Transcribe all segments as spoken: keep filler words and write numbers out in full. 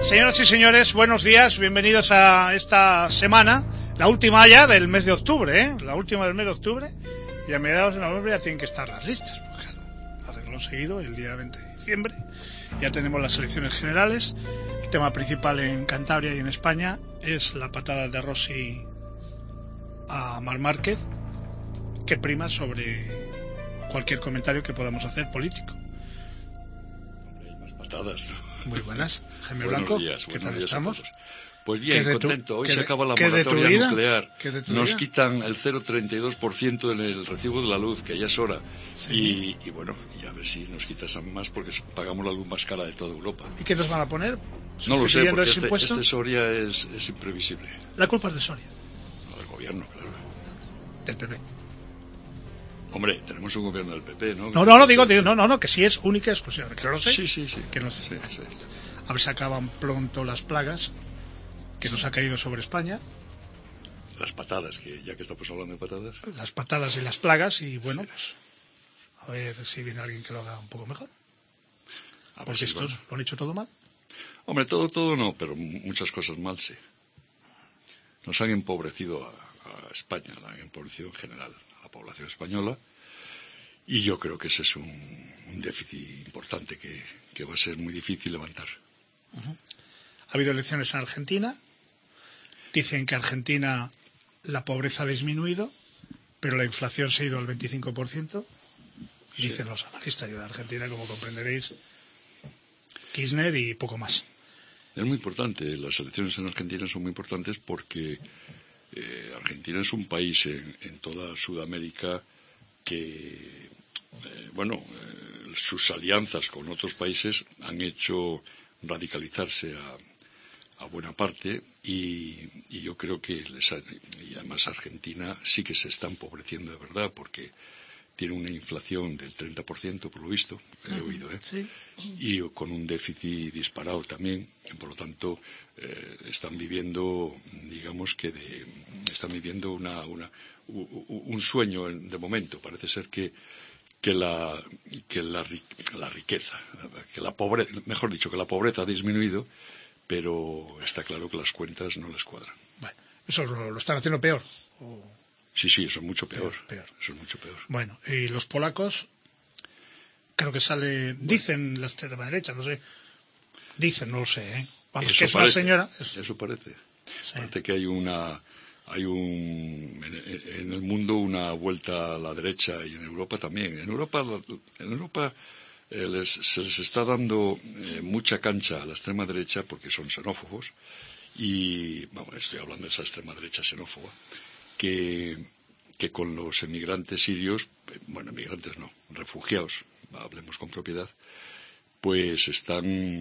Señoras y señores, buenos días, bienvenidos a esta semana, la última ya del mes de octubre, ¿eh? La última del mes de octubre, y a mediados de noviembre ya tienen que estar las listas, porque claro, arreglo seguido, el día veinte de diciembre, ya tenemos las elecciones generales. El tema principal en Cantabria y en España es la patada de Rossi a Marc Márquez, que prima sobre cualquier comentario que podamos hacer político. Hay más patadas, ¿no? Muy buenas, Jaime Buenos Blanco, días, ¿qué buenos tal días estamos? Pues bien, tu, contento. Hoy de, se acaba la moratoria nuclear. Nos vida? quitan el cero coma treinta y dos por ciento en el recibo de la luz, que ya es hora. Sí. Y, y bueno, y a ver si nos quitan más, porque pagamos la luz más cara de toda Europa. ¿Y qué nos van a poner? No lo sé, porque ese este, impuesto? este Soria es, es imprevisible. La culpa es de Soria. No, del gobierno, claro. Del P P. Hombre, tenemos un gobierno del P P, ¿no? No, no, no, digo, digo, no, no, no, que sí es única y exclusiva. Que no lo sé. Sí, sí, sí. Que no sé. Sí, sí. A ver si acaban pronto las plagas que nos ha caído sobre España. Las patadas, que ya que estamos hablando de patadas. Las patadas y las plagas, y bueno, sí. pues a ver si viene alguien que lo haga un poco mejor. A Porque si estos van. lo han hecho todo mal. Hombre, todo, todo no, pero muchas cosas mal sí. Nos han empobrecido a, a España, la han empobrecido en general a la población española, y yo creo que ese es un, un déficit importante que, que va a ser muy difícil levantar. Uh-huh. Ha habido elecciones en Argentina. Dicen que Argentina la pobreza ha disminuido, pero la inflación se ha ido al veinticinco por ciento. Dicen sí. Los analistas de Argentina, como comprenderéis, Kirchner y poco más. Es muy importante, las elecciones en Argentina son muy importantes porque eh, Argentina es un país en, en toda Sudamérica que, eh, bueno, eh, sus alianzas con otros países han hecho radicalizarse a, a buena parte y, y yo creo que les ha, y además Argentina sí que se está empobreciendo de verdad porque tiene una inflación del treinta por ciento por lo visto, he oído, ¿eh? Sí. Y con un déficit disparado también, por lo tanto eh, están viviendo, digamos que de, están viviendo una, una, un sueño de momento. Parece ser que que la que la, la riqueza, que la pobreza, mejor dicho, que la pobreza ha disminuido, pero está claro que las cuentas no les cuadran. Bueno, eso lo, lo están haciendo peor. ¿O? Sí, sí, eso es mucho peor, peor, peor. Eso es mucho peor. Bueno, y los polacos, creo que sale, bueno, dicen la extrema derecha, no sé, dicen, no lo sé, ¿eh? Vamos, eso que es parece, una señora. Es... Eso parece. Sí. Parece que hay una, hay un, en, en el mundo una vuelta a la derecha y en Europa también. En Europa, en Europa eh, les, se les está dando eh, mucha cancha a la extrema derecha porque son xenófobos y, vamos, estoy hablando de esa extrema derecha xenófoba. Que, que con los emigrantes sirios, bueno, emigrantes no, refugiados, hablemos con propiedad, pues están...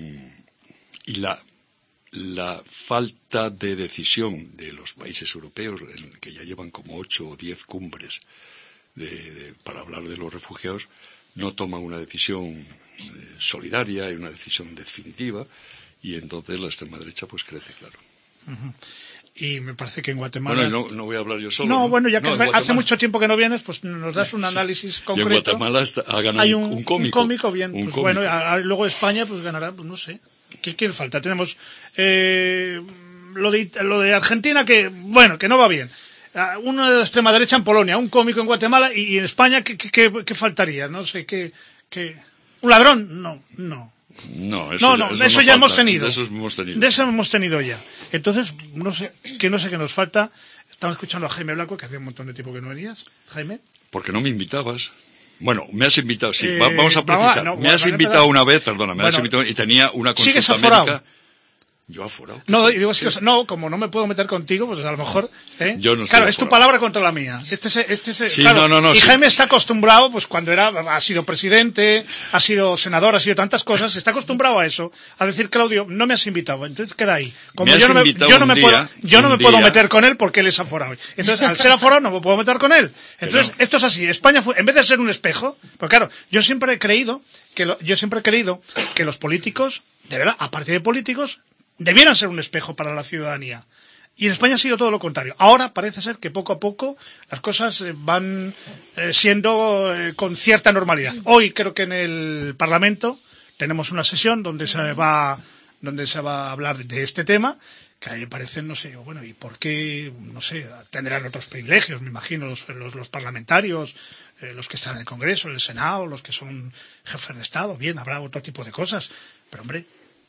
Y la, la falta de decisión de los países europeos, en que ya llevan como ocho o diez cumbres de, de, para hablar de los refugiados, no toman una decisión eh, solidaria y una decisión definitiva, y entonces la extrema derecha pues crece, claro. Uh-huh. Y me parece que en Guatemala... Bueno, no, no voy a hablar yo solo. No, ¿no? bueno, ya que no, hace Guatemala... mucho tiempo que no vienes, pues nos das un análisis sí. concreto. Y en Guatemala está, ha ganado Hay un, un cómico. Un cómico, bien. Un pues cómico. Bueno, a, a, luego España pues ganará, pues no sé. ¿Qué, qué falta? Tenemos eh, lo, de, lo de Argentina, que, bueno, que no va bien. Uh, uno de la extrema derecha en Polonia, un cómico en Guatemala, y, y en España, ¿qué, qué, qué, qué faltaría? No sé, ¿qué, qué... ¿Un ladrón? No, no. No, eso, no, no, eso, eso no ya falta. hemos tenido. De eso hemos tenido. De eso hemos tenido ya. Entonces, no sé, que no sé qué nos falta. Estamos escuchando a Jaime Blanco, que hacía un montón de tiempo que no venías. Jaime. Porque no me invitabas. Bueno, me has invitado, sí, eh, vamos a precisar. No, me bueno, has invitado empezar. una vez, perdona, me bueno, has invitado y tenía una consulta ¿sigues aforado? médica. Yo aforado. No, digo, sí, no, como no me puedo meter contigo, pues a lo mejor, ¿eh? Yo no claro, aforado. es tu palabra contra la mía. Este es, este es, sí, claro, no, no, no, y sí. Jaime está acostumbrado, pues cuando era, ha sido presidente, ha sido senador, ha sido tantas cosas, está acostumbrado a eso, a decir, Claudio, no me has invitado, entonces queda ahí. Como me yo no me, yo no me día, puedo, yo no me día. puedo meter con él porque él es aforado. Entonces, al ser aforado no me puedo meter con él. Entonces, no. Esto es así. España fue, en vez de ser un espejo, pues claro, yo siempre he creído que lo, yo siempre he creído que los políticos, de verdad, aparte de políticos, debieran ser un espejo para la ciudadanía. Y en España ha sido todo lo contrario. Ahora parece ser que poco a poco las cosas van eh, siendo eh, con cierta normalidad. Hoy creo que en el Parlamento tenemos una sesión donde se va donde se va a hablar de este tema, que a mí me parece, no sé, bueno, ¿y por qué? No sé, tendrán otros privilegios, me imagino, los, los, los parlamentarios, eh, los que están en el Congreso, en el Senado, los que son jefes de Estado, bien, habrá otro tipo de cosas, pero hombre...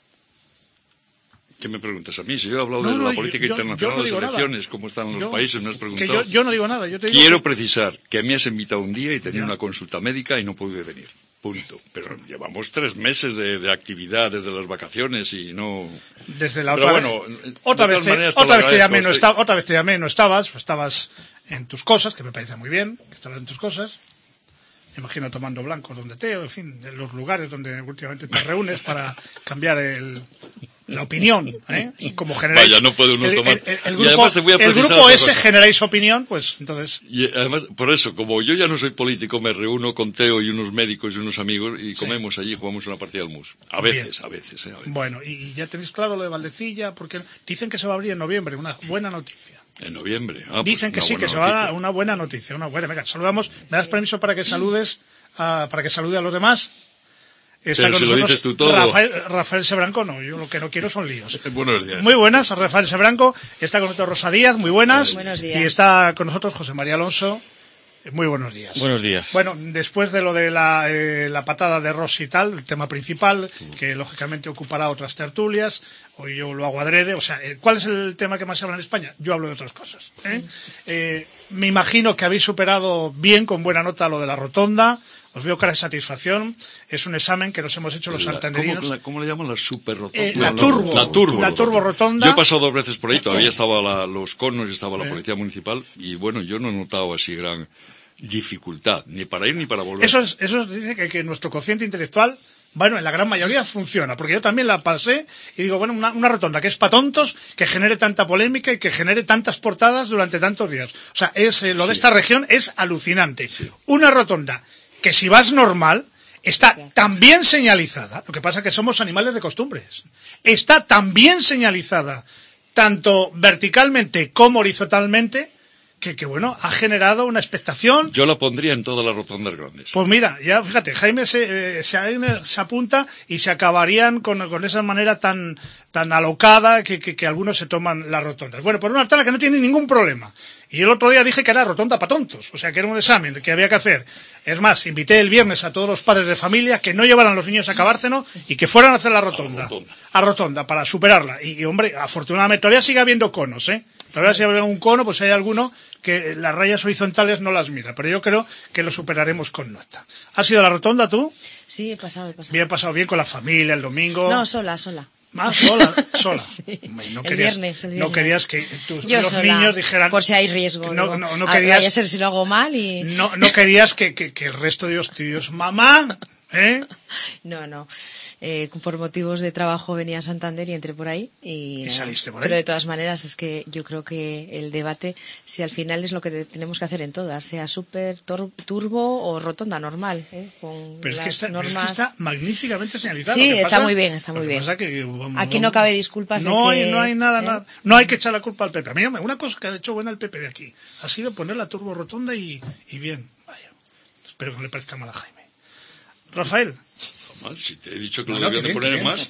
¿Qué me preguntas a mí? Si yo he hablado no, de no, la política yo, internacional, yo no las elecciones, nada. cómo están los yo, países, me has preguntado. Que yo, yo no digo nada. Yo te digo Quiero que... precisar que me has invitado un día y tenía ya. una consulta médica y no pude venir. Punto. Pero llevamos tres meses de, de actividad desde las vacaciones y no... Desde la Pero otra bueno, vez, otra vez, maneras, te, otra, vez te llamé, no estoy... esta, otra vez te llamé, no estabas, estabas en tus cosas, que me parece muy bien, que estabas en tus cosas. Me imagino tomando blancos donde te, en fin, en los lugares donde últimamente te reúnes para cambiar el, la opinión, ¿eh? Y como generáis... Vaya, no puede uno el, tomar... El, el, el grupo, el grupo ese generáis opinión, pues entonces... Y además, por eso, como yo ya no soy político, me reúno con Teo y unos médicos y unos amigos y comemos sí. allí y jugamos una partida al mus. A veces, a veces, ¿eh? A veces. Bueno, y ya tenéis claro lo de Valdecilla, porque dicen que se va a abrir en noviembre, una buena noticia. En noviembre. Ah, Dicen pues que sí, que se va a dar una buena noticia, una buena. Venga, saludamos. ¿Me das permiso para que saludes, a, para que salude a los demás? Está Pero con si nosotros lo dices tú todo. Rafael, Rafael Sebranco, no, yo lo que no quiero son líos. Buenos días. Muy buenas, Rafael Sebranco. Está con nosotros Rosa Díaz, muy buenas. Buenos días. Y está con nosotros José María Alonso. Muy buenos días. Buenos días. Bueno, después de lo de la, eh, la patada de Rossi y tal, el tema principal, que lógicamente ocupará otras tertulias, hoy yo lo hago adrede, o sea, ¿cuál es el tema que más se habla en España? Yo hablo de otras cosas. ¿eh? Eh, me imagino que habéis superado bien, con buena nota, lo de la rotonda. Os veo cara de satisfacción. Es un examen que nos hemos hecho los santanderinos. ¿Cómo, ¿Cómo le llaman? La super rotonda. Eh, la, turbo, la turbo. La turbo rotonda. Yo he pasado dos veces por ahí. Todavía estaban la, los conos y estaba la eh. policía municipal. Y bueno, yo no he notado así gran dificultad, ni para ir ni para volver. Eso, es, eso dice que, que nuestro cociente intelectual, bueno, en la gran mayoría funciona, porque yo también la pasé y digo, bueno, una, una rotonda que es para tontos, que genere tanta polémica y que genere tantas portadas durante tantos días. O sea, es, eh, lo sí. de esta región es alucinante. Sí. Una rotonda que si vas normal está tan bien señalizada, lo que pasa es que somos animales de costumbres, está tan bien señalizada, tanto verticalmente como horizontalmente, Que, que bueno, ha generado una expectación. Yo la pondría en todas las rotondas grandes. Pues mira, ya fíjate, Jaime se, eh, se, se apunta y se acabarían con, con esa manera tan, tan alocada que, que, que algunos se toman las rotondas. Bueno, por una tala que no tiene ningún problema. Y el otro día dije que era rotonda para tontos, o sea que era un examen que había que hacer. Es más, invité el viernes a todos los padres de familia que no llevaran a los niños a Cabárceno y que fueran a hacer la rotonda. A rotonda, a rotonda para superarla. Y, y hombre, afortunadamente todavía sigue habiendo conos, ¿eh? Todavía sigue habiendo un cono, pues hay alguno que las rayas horizontales no las mira, pero yo creo que lo superaremos con nota. ¿Has ido a la rotonda tú? Sí, he pasado, he pasado. Bien, pasado bien con la familia el domingo. No, sola, sola. Ah, sola, sola. Sí. No el querías, viernes, el viernes. No querías que tus Yo los sola, niños dijeran... por si hay riesgo. No, digo, no, no querías... Vaya a ser si lo hago mal y... No, no querías que, que, que el resto de los tíos, mamá, ¿eh? No, no. Eh, por motivos de trabajo venía a Santander y entré por ahí. Y, ¿Y saliste por ahí? Pero de todas maneras es que yo creo que el debate, si al final es lo que tenemos que hacer en todas, sea súper turbo o rotonda normal, ¿eh? Con pero, es las que está, normas... pero es que está magníficamente señalizado. Sí, lo que está pasa, muy bien, está muy bien. Que, vamos, Aquí no cabe disculpas no de que... Hay, no hay nada, ¿eh? nada, no hay que echar la culpa al P P. A mí una cosa que ha hecho buena el P P de aquí ha sido poner la turbo rotonda y, y bien. Vaya, espero que no le parezca mal a Jaime. Rafael. Si te he dicho que no, lo debían de poner en más.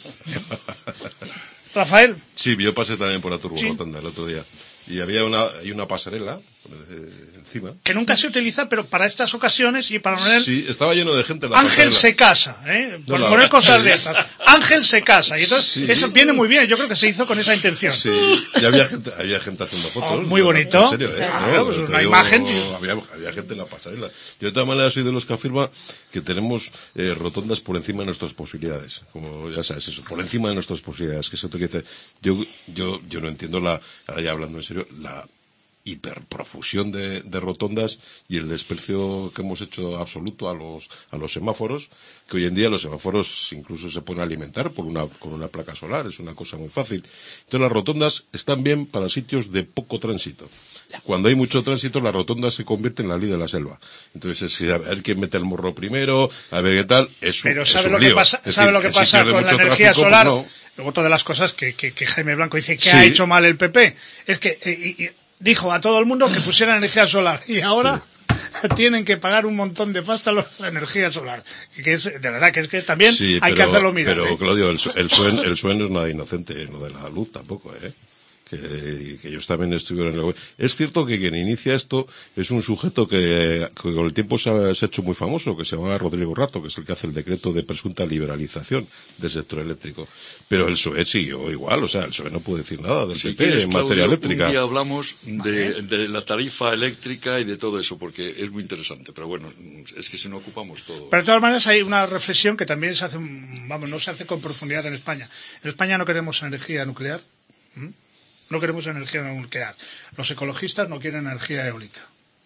Rafael. Sí, yo pasé también por la turbo ¿Sí? rotonda el otro día. Y había una, hay una pasarela encima. Que nunca se utiliza, pero para estas ocasiones y para poner... Sí, estaba lleno de gente en la Ángel pasarela. se casa, ¿eh? Por no, poner no. cosas de esas. Ángel se casa. Y entonces, sí. eso viene muy bien. Yo creo que se hizo con esa intención. Sí, y había gente, había gente haciendo fotos. Oh, muy bonito. En serio, ¿eh? Claro, no, pues una digo, imagen. Había, había gente en la pasarela. Yo de todas maneras soy de los que afirma que tenemos eh, rotondas por encima de nuestras posibilidades. Como ya sabes, eso, por encima de nuestras posibilidades. Que es otro que dice, yo, yo, yo no entiendo la, ahora ya hablando en serio, la hiperprofusión de, de rotondas y el desprecio que hemos hecho absoluto a los a los semáforos, que hoy en día los semáforos incluso se pueden alimentar por una con una placa solar, es una cosa muy fácil. Entonces las rotondas están bien para sitios de poco tránsito. Cuando hay mucho tránsito, la rotonda se convierte en la ley de la selva. Entonces es a ver quién mete el morro primero, a ver qué tal, es un, pero es sabe un lo lío. que pasa, es sabe decir, lo que pasa con la energía tráfico, solar. Pues no. Luego otra de las cosas que, que, que Jaime Blanco dice que Sí. ha hecho mal el P P es que eh, y, y dijo a todo el mundo que pusieran energía solar y ahora Sí. tienen que pagar un montón de pasta a la energía solar. Que es, de verdad que es que también sí, hay pero, que hacerlo mirar. Pero, ¿eh? Claudio, el, el, suen, el suen no es nada inocente, no de la luz tampoco, ¿eh? Que, que ellos también estuvieron en la web. Es cierto que quien inicia esto es un sujeto que, que con el tiempo se ha, se ha hecho muy famoso, que se llama Rodrigo Rato, que es el que hace el decreto de presunta liberalización del sector eléctrico. Pero el P S O E siguió igual, o sea, el P S O E no puede decir nada del si P P en materia eléctrica. Un día hablamos de, de la tarifa eléctrica y de todo eso, porque es muy interesante, pero bueno, es que si no ocupamos todo. Pero de todas maneras hay una reflexión que también se hace, vamos, no se hace con profundidad en España. En España no queremos energía nuclear. ¿Mm? No queremos energía nuclear. Los ecologistas no quieren energía eólica.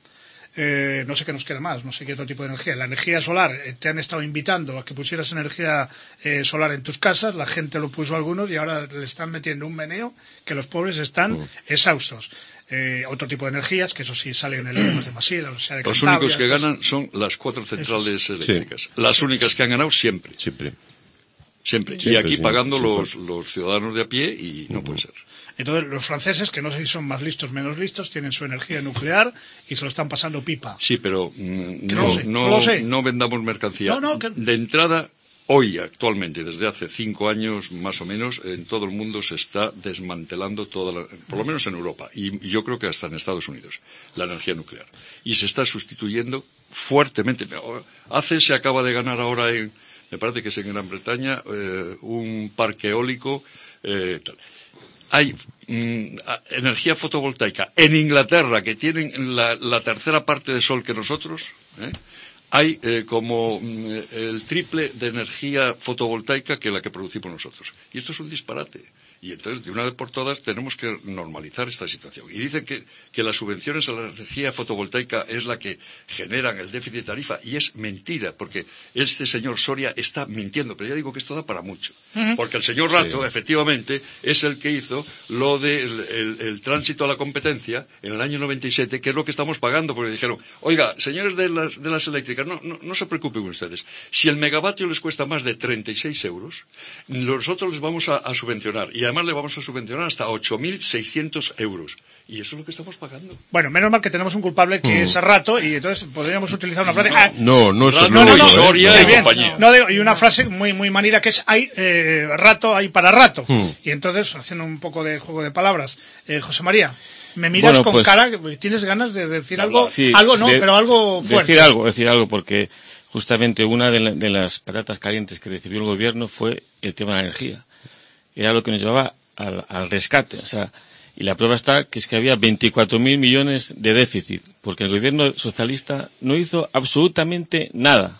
Eh, no sé qué nos queda más, no sé qué otro tipo de energía. La energía solar, eh, te han estado invitando a que pusieras energía eh, solar en tus casas, la gente lo puso a algunos y ahora le están metiendo un meneo que los pobres están uh. exhaustos. Eh, otro tipo de energías, que eso sí salen en el de Masila, o sea, de Los Cantabria, únicos que entonces... ganan son las cuatro centrales Esos. eléctricas. Sí. Las únicas que han ganado siempre. Siempre. Siempre. Siempre, y aquí sí, pagando sí, los, sí. los ciudadanos de a pie y no uh-huh. puede ser. Entonces, los franceses, que no sé si son más listos o menos listos, tienen su energía nuclear y se lo están pasando pipa. Sí, pero mm, no, no, lo sé, no, no, lo sé. no vendamos mercancía. No, no, que... De entrada, hoy, actualmente, desde hace cinco años más o menos, en todo el mundo se está desmantelando toda la, por lo menos en Europa, y yo creo que hasta en Estados Unidos, la energía nuclear. Y se está sustituyendo fuertemente. ACE se acaba de ganar ahora en, me parece que es en Gran Bretaña, eh, un parque eólico, eh, tal. Hay mm, energía fotovoltaica en Inglaterra, que tienen la, la tercera parte de sol que nosotros, ¿eh? Hay eh, como mm, el triple de energía fotovoltaica que la que producimos nosotros. Y esto es un disparate. Y entonces, de una vez por todas, tenemos que normalizar esta situación. Y dicen que, que las subvenciones a la energía fotovoltaica es la que generan el déficit de tarifa. Y es mentira, porque este señor Soria está mintiendo. Pero ya digo que esto da para mucho. Uh-huh. Porque el señor Rato, sí. efectivamente, es el que hizo lo del de el, el tránsito a la competencia en el año noventa y siete, que es lo que estamos pagando. Porque dijeron, oiga, señores de las, de las eléctricas, no, no, no se preocupen ustedes. Si el megavatio les cuesta más de treinta y seis euros, nosotros les vamos a, a subvencionar. Y además le vamos a subvencionar hasta ocho mil seiscientos euros. Y eso es lo que estamos pagando. Bueno, menos mal que tenemos un culpable que mm. es Rato, y entonces podríamos utilizar una frase... No, ah, no, no es Rato, no, no, no, Soria y y compañía. No, digo, y una frase muy muy manida que es hay eh, rato, hay para rato. Mm. Y entonces, haciendo un poco de juego de palabras, eh, José María, me miras bueno, con pues, cara, ¿tienes ganas de decir algo? Sí, algo no, de, pero algo fuerte. Decir algo, decir algo, porque justamente una de, la, de las patatas calientes que recibió el gobierno fue el tema de la energía. Era lo que nos llevaba Al, al rescate, o sea, y la prueba está que es que había veinticuatro mil millones de déficit, porque el gobierno socialista no hizo absolutamente nada,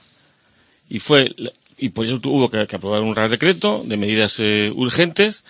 y fue, y por eso tuvo que, que aprobar un real decreto de medidas eh, urgentes,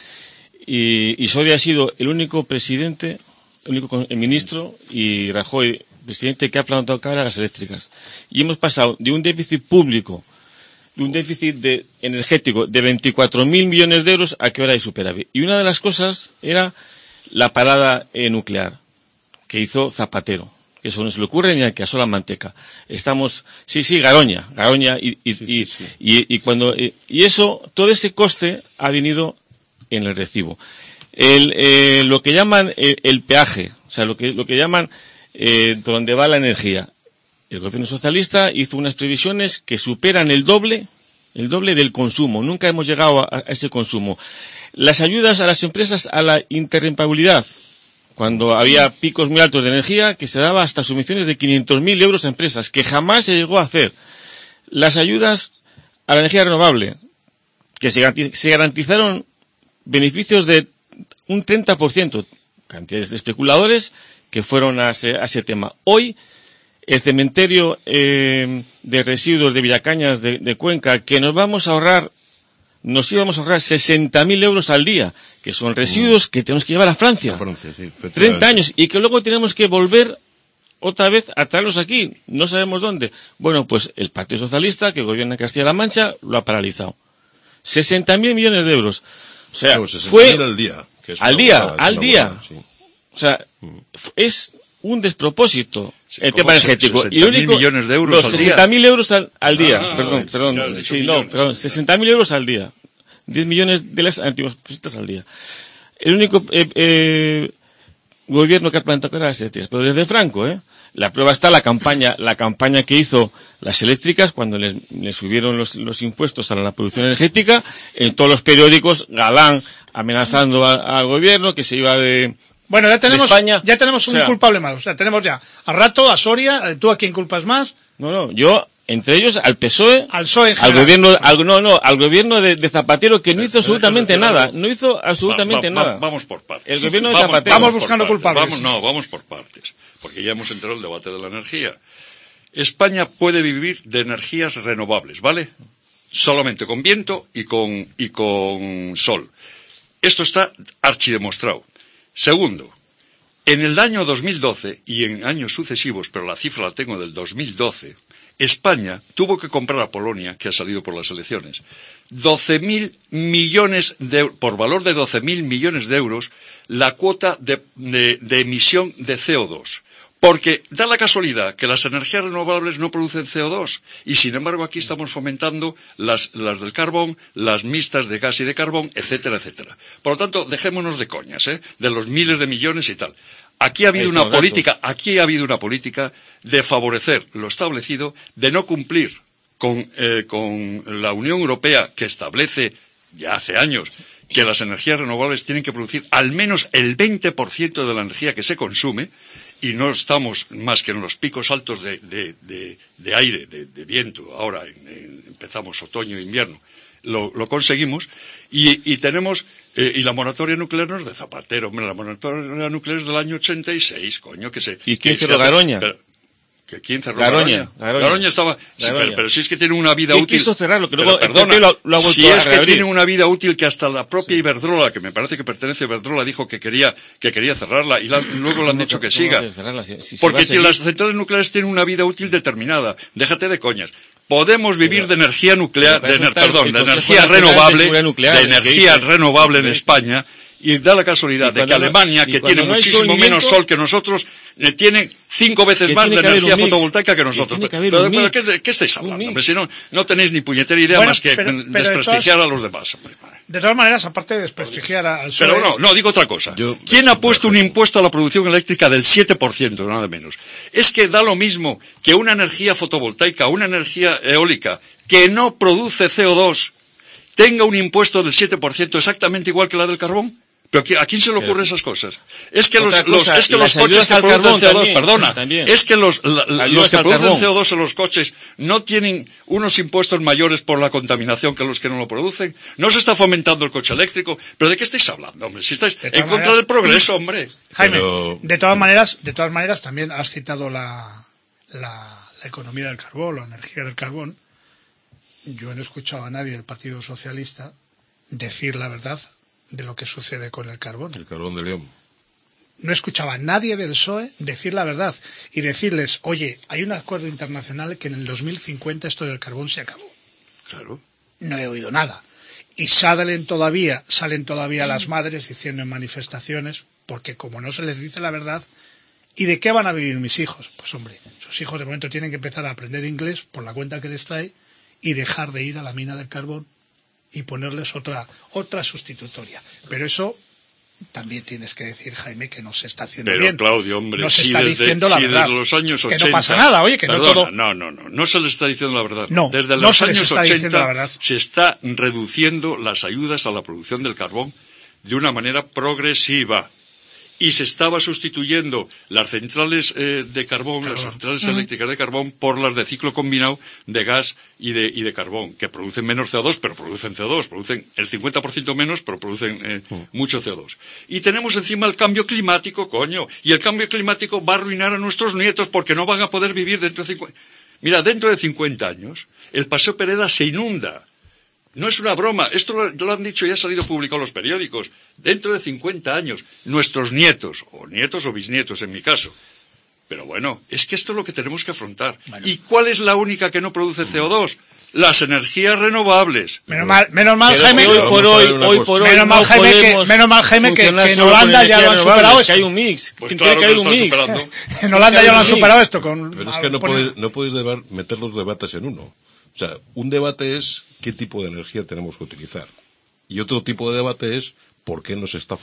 y, y Soria ha sido el único presidente, el único el ministro, y Rajoy, presidente, que ha plantado cara a las eléctricas, y hemos pasado de un déficit público, un déficit de, energético de veinticuatro mil millones de euros a que ahora hay superávit. Y una de las cosas era la parada eh, nuclear que hizo Zapatero, que eso no se le ocurre ni a que asola manteca. Estamos, sí, sí, Garoña, Garoña y, y, sí, y, sí, sí. y, y cuando, y, y eso, todo ese coste ha venido en el recibo. El, eh, lo que llaman el, el peaje, o sea, lo que, lo que llaman eh, donde va la energía. El gobierno socialista hizo unas previsiones que superan el doble, el doble del consumo. Nunca hemos llegado a, a ese consumo. Las ayudas a las empresas a la interrentabilidad, cuando había picos muy altos de energía, que se daba hasta subvenciones de quinientos mil euros a empresas, que jamás se llegó a hacer. Las ayudas a la energía renovable, que se, se garantizaron beneficios de un treinta por ciento, cantidades de especuladores que fueron a ese, a ese tema. Hoy, el cementerio eh, de residuos de Villacañas de, de Cuenca, que nos vamos a ahorrar, nos íbamos a ahorrar sesenta mil euros al día, que son residuos que tenemos que llevar a Francia. A Francia, sí, treinta años, y que luego tenemos que volver otra vez a traerlos aquí, no sabemos dónde. Bueno, pues el Partido Socialista, que gobierna en Castilla-La Mancha, lo ha paralizado. sesenta mil millones de euros. O sea, no, fue al día. Que es al día, buena, al día. Buena, sí. O sea, mm. es un despropósito el tema energético. Y único millones de euros los sesenta mil euros al, al día. Ah, perdón, no, perdón, claro, sí, no, perdón, sesenta mil euros al día. diez millones de las antiguas pesetas al día. El único eh, eh, gobierno que ha plantado cara a las eléctricas, pero desde Franco, ¿eh? La prueba está la campaña, la campaña que hizo las eléctricas cuando les, les subieron los, los impuestos a la producción energética, en todos los periódicos, Galán amenazando a, al gobierno que se iba de, bueno, ya tenemos, de España. Ya tenemos un o sea, culpable más, o sea, tenemos ya a Rato, a Soria, ¿tú a quién culpas más? No, no, yo, entre ellos, al P S O E, al P S O E en al gobierno, al, no, no, al gobierno de, de Zapatero, que no hizo absolutamente nada, no hizo absolutamente va, va, nada. Vamos por partes. El gobierno de vamos, Zapatero. Vamos buscando culpables. Vamos, no, vamos por partes, porque ya hemos entrado en el debate de la energía. España puede vivir de energías renovables, ¿vale? Solamente con viento y con, y con sol. Esto está archidemostrado. Segundo, en el año dos mil doce y en años sucesivos, pero la cifra la tengo del dos mil doce, España tuvo que comprar a Polonia, que ha salido por las elecciones, doce mil millones de, por valor de doce mil millones de euros, la cuota de, de, de emisión de C O dos. Porque da la casualidad que las energías renovables no producen C O dos y, sin embargo, aquí estamos fomentando las, las del carbón, las mixtas de gas y de carbón, etcétera, etcétera. Por lo tanto, dejémonos de coñas, ¿eh? De los miles de millones y tal. Aquí ha habido una política, aquí ha habido una política de favorecer lo establecido, de no cumplir con, eh, con la Unión Europea, que establece ya hace años que las energías renovables tienen que producir al menos el veinte por ciento de la energía que se consume. Y no estamos más que en los picos altos de, de, de, de aire, de, de viento. Ahora en, en, empezamos otoño e invierno. Lo, lo conseguimos. Y, y tenemos, eh, y la moratoria nuclear no es de Zapatero. Hombre, la moratoria nuclear es del año ochenta y seis, coño, que se... ¿Y quién que cerró se hace, Garoña? Pero, ¿que ¿Quién cerró Garoña? Garoña? Garoña, Garoña estaba... Sí, Garoña. pero, pero si es que tiene una vida ¿Quién útil... quiso cerrarlo? Que Pero, luego, perdona, lo, lo ha vuelto si es a que reabrir. tiene una vida útil que hasta la propia Iberdrola, que me parece que pertenece a Iberdrola, dijo que quería, que quería cerrarla y la, luego le han dicho que siga. Si, si Porque si las centrales nucleares tienen una vida útil determinada. Déjate de coñas. Podemos vivir de energía nuclear, de, perdón, de energía renovable, de energía renovable en España, y da la casualidad de que Alemania, que tiene muchísimo menos sol que nosotros, eh, tiene cinco veces más de energía fotovoltaica que nosotros. Pero, pero ¿qué, ¿qué estáis hablando? Hombre, si no, no tenéis ni puñetera idea bueno, más que pero, pero desprestigiar de todas, a los demás. Hombre. De todas maneras, aparte de desprestigiar al sol... Pero no, no, digo otra cosa. Yo, ¿Quién ha puesto un impuesto a la producción eléctrica del siete por ciento, nada menos? Es que da lo mismo que una energía fotovoltaica, una energía eólica, que no produce C O dos, tenga un impuesto del siete por ciento exactamente igual que la del carbón. ¿Pero a quién se le ocurren esas cosas? Es que los, los, es que los coches que producen C O dos, también, perdona, también. es que los, la, los que producen carbón. C O dos en los coches no tienen unos impuestos mayores por la contaminación que los que no lo producen. No se está fomentando el coche eléctrico. ¿Pero de qué estáis hablando, hombre? Si estáis en contra maneras, del progreso, hombre. Jaime, Pero... de todas maneras, de todas maneras también has citado la, la, la economía del carbón, la energía del carbón. Yo no he escuchado a nadie del Partido Socialista decir la verdad de lo que sucede con el carbón. El carbón de León. No escuchaba a nadie del P S O E decir la verdad y decirles, oye, hay un acuerdo internacional que en el dos mil cincuenta esto del carbón se acabó. Claro. No he oído nada. Y salen todavía, salen todavía las madres diciendo en manifestaciones, porque como no se les dice la verdad, ¿y de qué van a vivir mis hijos? Pues hombre, sus hijos de momento tienen que empezar a aprender inglés por la cuenta que les trae y dejar de ir a la mina del carbón y ponerles otra otra sustitutoria. Pero eso también tienes que decir, Jaime, que no se está haciendo Pero, bien. Pero, Claudio, hombre, no se si está desde, diciendo la si verdad. desde los años ochenta... Que no pasa nada, oye, que perdona, no todo... No, no, no, no se les está diciendo la verdad. No, desde no los se les años está diciendo la ochenta verdad. se está reduciendo las ayudas a la producción del carbón de una manera progresiva. Y se estaba sustituyendo las centrales eh, de carbón, carbón, las centrales uh-huh. eléctricas de carbón, por las de ciclo combinado de gas y de, y de carbón, que producen menos C O dos, pero producen C O dos, producen el cincuenta por ciento menos, pero producen eh, uh-huh. mucho C O dos. Y tenemos encima el cambio climático, coño, y el cambio climático va a arruinar a nuestros nietos porque no van a poder vivir dentro de cincuenta... Mira, dentro de cincuenta años, el Paseo Pereda se inunda. No es una broma, esto lo, lo han dicho y ha salido publicado en los periódicos. Dentro de cincuenta años, nuestros nietos, o nietos o bisnietos en mi caso. Pero bueno, es que esto es lo que tenemos que afrontar. Bueno. ¿Y cuál es la única que no produce C O dos? Las energías renovables. Menos mal, menos mal Jaime, hoy por hoy, hoy por hoy, menos mal Jaime que, menos mal Jaime que, que en Holanda ya lo han superado. Que hay un mix. Pues claro que hay un mix. En Holanda ya lo han superado esto con. Pero es que no podéis, no podéis debar, meter los debates en uno. O sea, un debate es qué tipo de energía tenemos que utilizar. Y otro tipo de debate es por qué nos estafan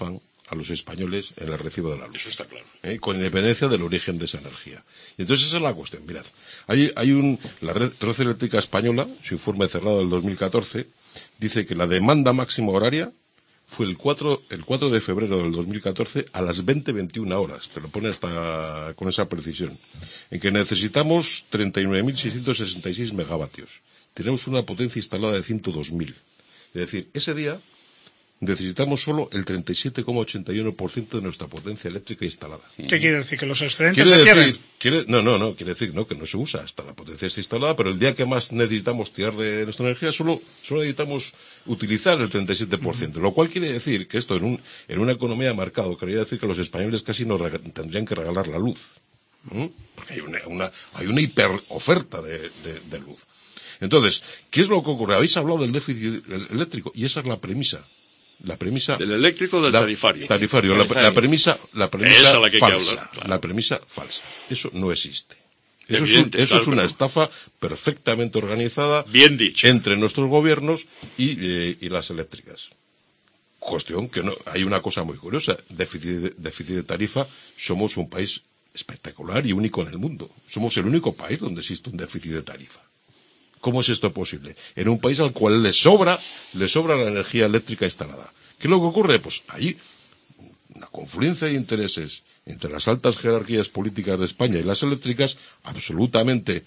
a los españoles en el recibo de la luz. Eso está claro. ¿Eh? Con independencia del origen de esa energía. Y entonces esa es la cuestión. Mirad, hay, hay un, la red, red eléctrica española, su informe cerrado del dos mil catorce, dice que la demanda máxima horaria fue el cuatro, el cuatro de febrero del dos mil catorce a las veinte veintiuna horas, te lo pone hasta con esa precisión, en que necesitamos treinta y nueve mil seiscientos sesenta y seis megavatios. Tenemos una potencia instalada de ciento dos mil. Es decir, ese día necesitamos solo el treinta y siete coma ochenta y uno por ciento de nuestra potencia eléctrica instalada. ¿Qué quiere decir? ¿Que los excedentes Quiere se decir, pierden? quiere, no, no, no, quiere decir no, que no se usa hasta la potencia está instalada, pero el día que más necesitamos tirar de nuestra energía solo, solo necesitamos utilizar el treinta y siete por ciento, uh-huh. Lo cual quiere decir que esto en, un, en una economía de mercado quería decir que los españoles casi nos rega, tendrían que regalar la luz. ¿Mm? Porque hay una, una, hay una hiperoferta de, de, de luz. Entonces, ¿qué es lo que ocurre? Habéis hablado del déficit eléctrico y esa es la premisa. La premisa del eléctrico o del la, tarifario. Tarifario, la, la premisa, la premisa Esa la que falsa. Hay que hablar, claro. La premisa falsa. Eso no existe. Eso Evidente, es, un, eso claro, es una pero... estafa perfectamente organizada. Bien dicho. Entre nuestros gobiernos y, eh, y las eléctricas. Cuestión que no, hay una cosa muy curiosa. Déficit de, déficit de tarifa. Somos un país espectacular y único en el mundo. Somos el único país donde existe un déficit de tarifa. ¿Cómo es esto posible? En un país al cual le sobra, le sobra la energía eléctrica instalada. ¿Qué es lo que ocurre? Pues hay una confluencia de intereses entre las altas jerarquías políticas de España y las eléctricas absolutamente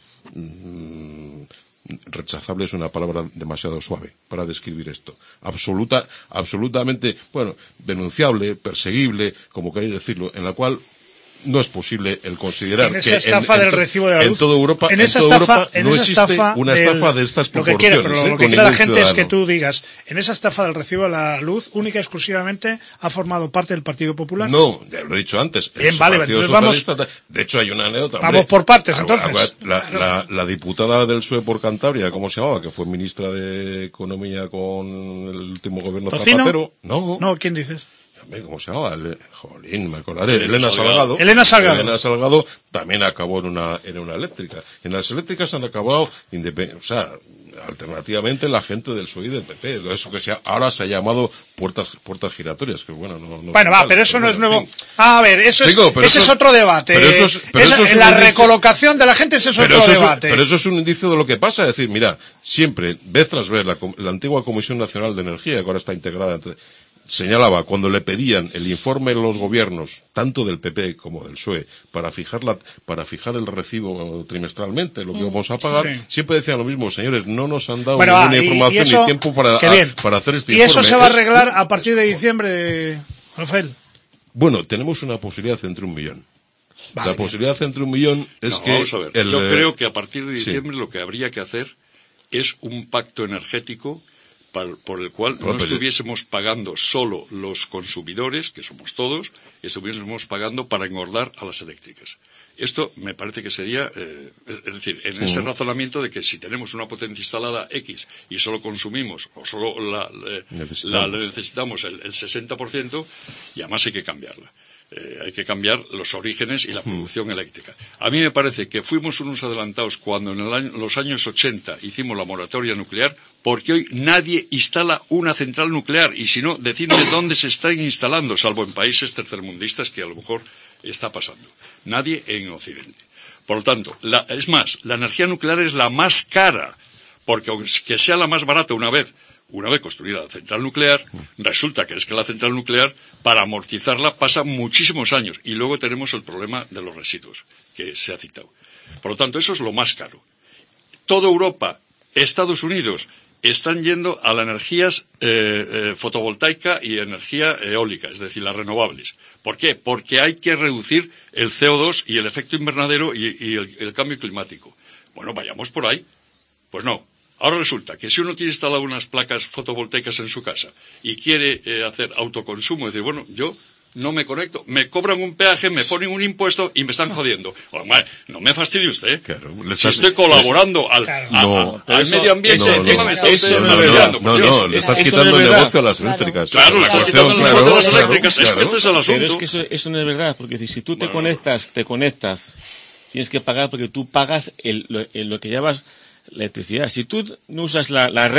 mmm, rechazable es una palabra demasiado suave para describir esto. Absoluta, absolutamente, bueno, denunciable, perseguible, como queréis decirlo, en la cual no es posible el considerar en esa que estafa en, en del recibo de la luz, en toda Europa, en en esa toda estafa, Europa en no esa existe estafa una del, estafa de estas lo que proporciones. quiere, pero ¿eh? lo que Con quiere la gente ciudadano. es que tú digas, en esa estafa del recibo de la luz, única y exclusivamente ha formado parte del Partido Popular. No, ya lo he dicho antes. Bien, vale, entonces vamos. De hecho, hay una anécdota. Vamos hombre, por partes, entonces. La, la, la, la diputada del P S O E por Cantabria, ¿cómo se llamaba? Que fue ministra de Economía con el último gobierno ¿Tocino? Zapatero. No. No, ¿quién dices? ¿Cómo se llama? El, jolín, me acordaré. Elena Salgado. Elena Salgado. Elena Salgado también acabó en una, en una eléctrica. En las eléctricas han acabado, o sea, alternativamente la gente del P S O E y del P P. Eso que sea, ahora se ha llamado puertas, puertas giratorias, que bueno, no, no Bueno, va, tal, pero eso pero no bueno, es nuevo. en fin. Ah, a ver, eso es, Digo, pero ese eso, es otro debate. Pero eso es, pero Esa, eso es la indicio, recolocación de la gente, ese es pero otro eso debate. Es, pero eso es un indicio de lo que pasa. Es decir, mira, siempre, vez tras vez, la, la antigua Comisión Nacional de Energía, que ahora está integrada entre, señalaba cuando le pedían el informe de los gobiernos, tanto del P P como del P S O E, para fijar la, para fijar el recibo trimestralmente, lo que vamos a pagar, sí. Siempre decían lo mismo, señores, no nos han dado bueno, ninguna ah, y, información y eso, ni tiempo para, a, para hacer este y informe. Y eso se va a es, arreglar a partir de diciembre, Rafael. Bueno, tenemos una posibilidad entre un millón. Vale. La posibilidad entre un millón es no, que... Vamos a ver, el, yo creo que a partir de diciembre sí. lo que habría que hacer es un pacto energético por el cual no, no estuviésemos pagando solo los consumidores, que somos todos, estuviésemos pagando para engordar a las eléctricas. Esto me parece que sería, eh, es decir, en ese uh-huh. razonamiento de que si tenemos una potencia instalada X y solo consumimos, o solo la, la, la necesitamos el, el sesenta por ciento, y además hay que cambiarla. Eh, hay que cambiar los orígenes y la producción uh-huh. eléctrica. A mí me parece que fuimos unos adelantados cuando en el año, los años ochenta hicimos la moratoria nuclear, porque hoy nadie instala una central nuclear, y si no, decidme dónde se están instalando, salvo en países tercermundistas que a lo mejor está pasando. Nadie en Occidente. Por lo tanto, la, es más, la energía nuclear es la más cara, porque aunque sea la más barata una vez, una vez construida la central nuclear, resulta que es que la central nuclear, para amortizarla, pasa muchísimos años. Y luego tenemos el problema de los residuos, que se ha citado. Por lo tanto, eso es lo más caro. Toda Europa, Estados Unidos, están yendo a las energías eh, eh, fotovoltaica y energía eólica, es decir, las renovables. ¿Por qué? Porque hay que reducir el C O dos y el efecto invernadero y, y el, el cambio climático. Bueno, vayamos por ahí. Pues no. Ahora resulta que si uno tiene instalado unas placas fotovoltaicas en su casa y quiere eh, hacer autoconsumo, es decir, bueno, yo no me conecto, me cobran un peaje, me ponen un impuesto y me están jodiendo. Hombre, no me fastidie usted, ¿eh? Claro, si estás... estoy colaborando al, claro. a, no, a, al eso, medio ambiente, no, encima no, me está usted no, no, no, no, le estás quitando el negocio a las eléctricas. Claro, le estás quitando el negocio a las eléctricas, es que este es el asunto. Pero es que eso, eso no es verdad, porque si, si tú te bueno, conectas, te conectas, tienes que pagar porque tú pagas el, lo, el, lo que llamas la electricidad. Si tú no usas la, la red,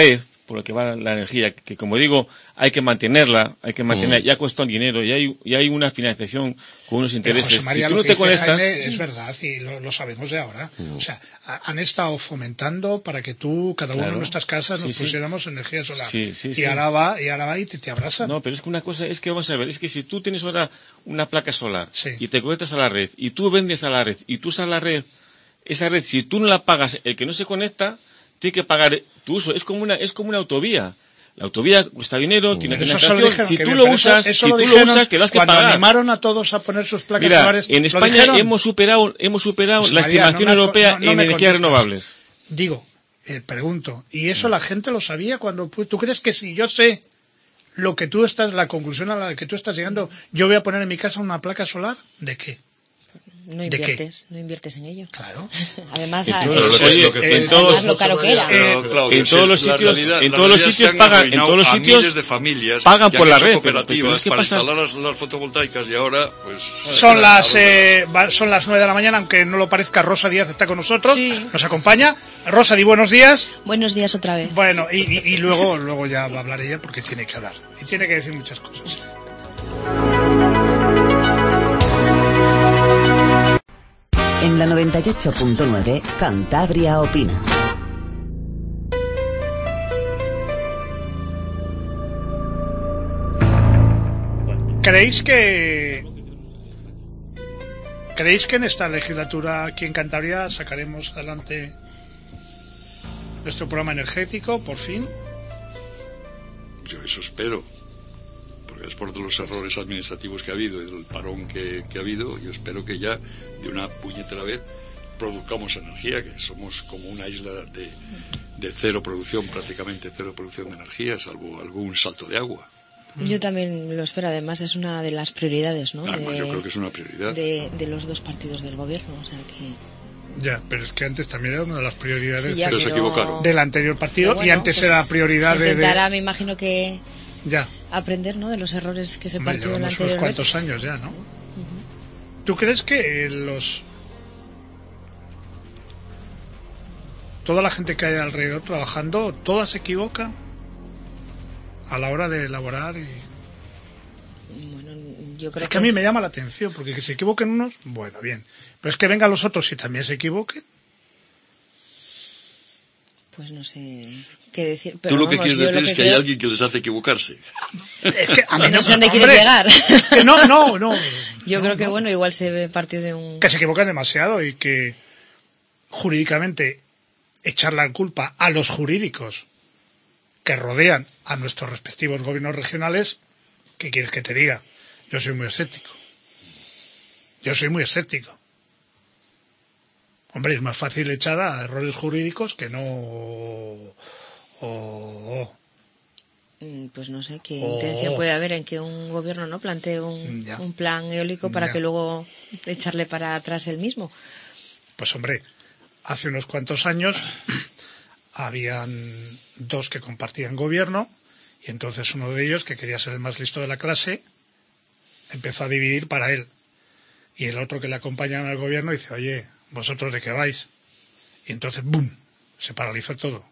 por lo que va la energía, que como digo, hay que mantenerla, hay que mantenerla, mm. ya cuesta un dinero, y hay, y hay una financiación con unos intereses. Pero José María, si tú no no te conectas... Jaime, es verdad, y lo, lo sabemos de ahora. Mm. O sea, a, han estado fomentando para que tú, cada uno claro. en nuestras casas, nos sí, pusiéramos sí. energía solar. Sí, sí, y, sí. Ahora va, y ahora va y te, te abrazan. No, pero es que una cosa, es que vamos a ver, es que si tú tienes ahora una placa solar sí. y te conectas a la red, y tú vendes a la red, y tú usas la red, esa red, si tú no la pagas, el que no se conecta, tiene que pagar tu uso. Es como una, es como una autovía. La autovía cuesta dinero, tiene financiación. Si tú lo usas, si tú lo usas, te lo has que pagar. Cuando animaron a todos a poner sus placas Mira, solares, en España hemos superado, hemos superado pues, la María, estimación no europea no, no en energías renovables. Digo, eh, pregunto, ¿y eso la gente lo sabía cuando tú crees que si yo sé lo que tú estás, la conclusión a la que tú estás llegando, yo voy a poner en mi casa una placa solar? ¿De qué? No inviertes, no inviertes en ello. Claro. Además, en todos lo caro que era. En todos los sitios, en todos los sitios pagan, en todos los sitios de familias pagan por la red, cooperativas para instalar las, las fotovoltaicas y ahora, pues. Son las eh, son las nueve de la mañana, aunque no lo parezca. Rosa Díaz está con nosotros, sí. nos acompaña. Rosa, di buenos días. Buenos días otra vez. Bueno, y, y, y luego, luego ya va a hablar ella porque tiene que hablar y tiene que decir muchas cosas. En la noventa y ocho punto nueve, Cantabria opina. ¿Creéis que creéis que en esta legislatura aquí en Cantabria sacaremos adelante nuestro programa energético, por fin? Yo eso espero. Después de los errores administrativos que ha habido y del parón que, que ha habido, yo espero que ya de una puñetera vez produzcamos energía, que somos como una isla de, de cero producción, prácticamente cero producción de energía, salvo algún salto de agua. Yo también lo espero, además es una de las prioridades, ¿no? Además, de, yo creo que es una prioridad. De, de los dos partidos del gobierno, o sea que... Ya, pero es que antes también era una de las prioridades sí, ya, pero se equivocaron. Del anterior partido, bueno, y antes pues era prioridad se intentará, de... me imagino que... Ya. Aprender, ¿no?, de los errores que se Hombre, partió en la anterior unos cuantos vez. años ya, ¿no? Uh-huh. ¿Tú crees que los toda la gente que hay alrededor trabajando, toda se equivoca a la hora de elaborar? Y... Bueno, yo creo es que, que a mí es... me llama la atención, porque que se equivoquen unos, bueno, bien, pero es que vengan los otros y también se equivoquen. Pues no sé qué decir. Pero Tú lo que vamos, quieres decir que es que creo... hay alguien que les hace equivocarse. Es que a mí no no sé dónde hombre, quieres llegar. Que no, no, no. Yo no, creo que, no. bueno, igual se partió de un... Que se equivocan demasiado y que jurídicamente echar la culpa a los jurídicos que rodean a nuestros respectivos gobiernos regionales, ¿qué quieres que te diga? Yo soy muy escéptico. Yo soy muy escéptico. Hombre, es más fácil echar a errores jurídicos que no... O, o, pues no sé qué o, intención puede haber en que un gobierno no plantee un, un plan eólico para ya. que luego echarle para atrás él mismo. Pues hombre, hace unos cuantos años habían dos que compartían gobierno y entonces uno de ellos, que quería ser el más listo de la clase, empezó a dividir para él. Y el otro que le acompañaba al gobierno dice, oye, ¿vosotros de qué vais? Y entonces, ¡bum!, se paralizó todo.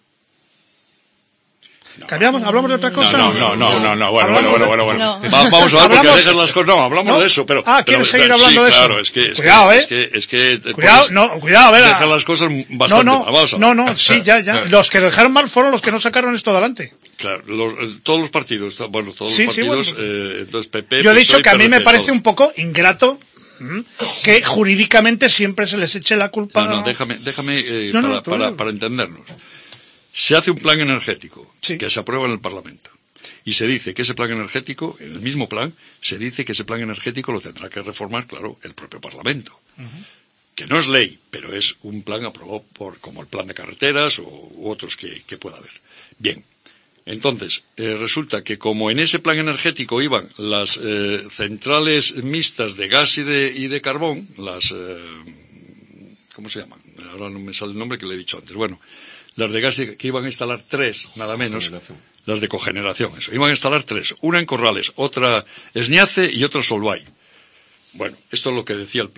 No. ¿Cambiamos? ¿Hablamos de otra cosa? No, no, no, no, no, bueno, bueno, bueno, bueno, bueno. No. Vamos a ver, porque ¿Hablamos? dejes las cosas, no, hablamos ¿No? de eso, pero... Ah, ¿quieres pero, seguir hablando sí, de eso? claro, es que... Es cuidado, que, ¿eh? Es que, es que cuidado, pones, no, cuidado, a ver. Deja las cosas bastante no, no, mal, vamos a ver. no, no, sí, ya, ya. Los que dejaron mal fueron los que no sacaron esto adelante. Claro, los, todos los partidos, bueno, todos sí, los sí, partidos, bueno. eh, entonces P P... Yo he dicho P S O E, que a mí P R T, me parece todos. un poco ingrato que jurídicamente siempre se les eche la culpa. No, no, déjame, déjame eh, no, no, para, para, para entendernos. Se hace un plan energético sí. que se aprueba en el Parlamento. Y se dice que ese plan energético, en el mismo plan, se dice que ese plan energético lo tendrá que reformar, claro, el propio Parlamento. Uh-huh. Que no es ley, pero es un plan aprobado por, como el plan de carreteras o, u otros que, que pueda haber. Bien. Entonces, eh, resulta que como en ese plan energético iban las eh, centrales mixtas de gas y de, y de carbón, las... Eh, ¿cómo se llaman? Ahora no me sale el nombre que le he dicho antes. Bueno, las de gas que iban a instalar tres, nada menos, las de cogeneración, eso. Iban a instalar tres, una en Corrales, otra Esñace y otra Solvay. Bueno, esto es lo que decía el plan.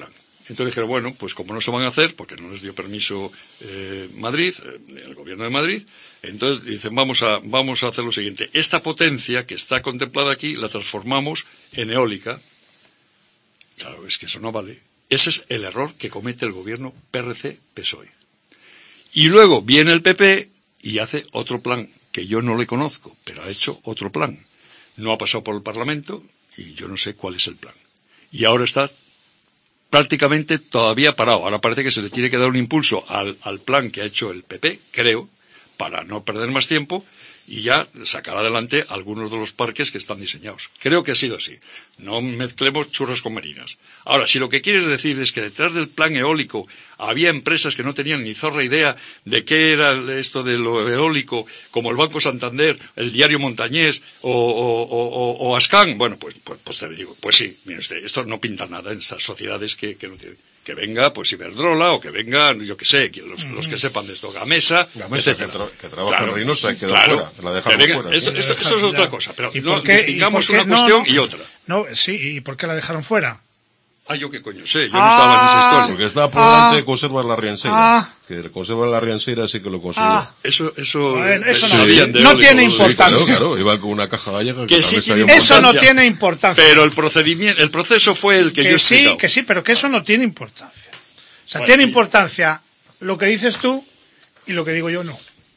Entonces dijeron, bueno, pues como no se van a hacer, porque no les dio permiso eh, Madrid, eh, el gobierno de Madrid, entonces dicen, vamos a, vamos a hacer lo siguiente. Esta potencia que está contemplada aquí la transformamos en eólica. Claro, es que eso no vale. Ese es el error que comete el gobierno P R C P S O E. Y luego viene el P P y hace otro plan, que yo no le conozco, pero ha hecho otro plan. No ha pasado por el Parlamento y yo no sé cuál es el plan. Y ahora está prácticamente todavía parado. Ahora parece que se le tiene que dar un impulso al, al plan que ha hecho el P P, creo, para no perder más tiempo y ya sacar adelante algunos de los parques que están diseñados. Creo que ha sido así. No mezclemos churras con merinas. Ahora, si lo que quieres decir es que detrás del plan eólico había empresas que no tenían ni zorra idea de qué era esto de lo eólico, como el Banco Santander, el Diario Montañés o, o, o, o Ascan, bueno, pues, pues, pues te digo, pues sí, mire usted, esto no pinta nada en estas sociedades que, que no tienen. Que venga, pues Iberdrola, o que venga, yo que sé, los, los que sepan de esto, Gamesa, Gamesa que, tra que trabaja claro, en Reynosa, quedó claro, fuera, la dejaron venga, fuera. Esto, esto, eso es otra cosa, pero no, qué, distingamos ¿y por qué? una cuestión no, no, y otra. No, sí, ¿y por qué la dejaron fuera? Ah, yo qué coño sé, yo ah, no estaba en esa historia. Porque estaba por ah, delante de conservar la Rianseira. Ah, que conservar la Rianseira sí que lo consiguió. Ah, eso, eso, bueno, eso no, no, de no tiene importancia. Sí, claro, claro, iban con una caja gallega. Que que sí tiene eso no tiene importancia. Pero el procedimiento, el proceso fue el que, que yo he sí, explicado. que sí, pero que eso no tiene importancia. O sea, bueno, tiene sí. importancia lo que dices tú y lo que digo yo no.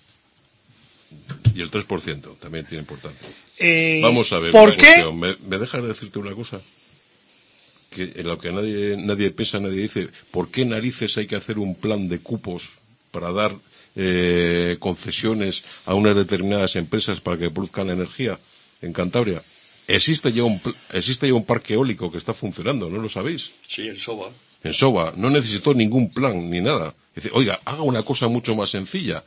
Y el tres por ciento también tiene importancia. Eh, Vamos a ver. ¿Por qué? ¿Me, ¿Me dejas de decirte una cosa? Que en lo que nadie, nadie piensa, nadie dice, ¿por qué narices hay que hacer un plan de cupos para dar eh, concesiones a unas determinadas empresas para que produzcan energía en Cantabria? Existe ya un, existe ya un parque eólico que está funcionando, ¿no lo sabéis? Sí, en Soba. En Soba, no necesitó ningún plan ni nada. Dice, oiga, haga una cosa mucho más sencilla.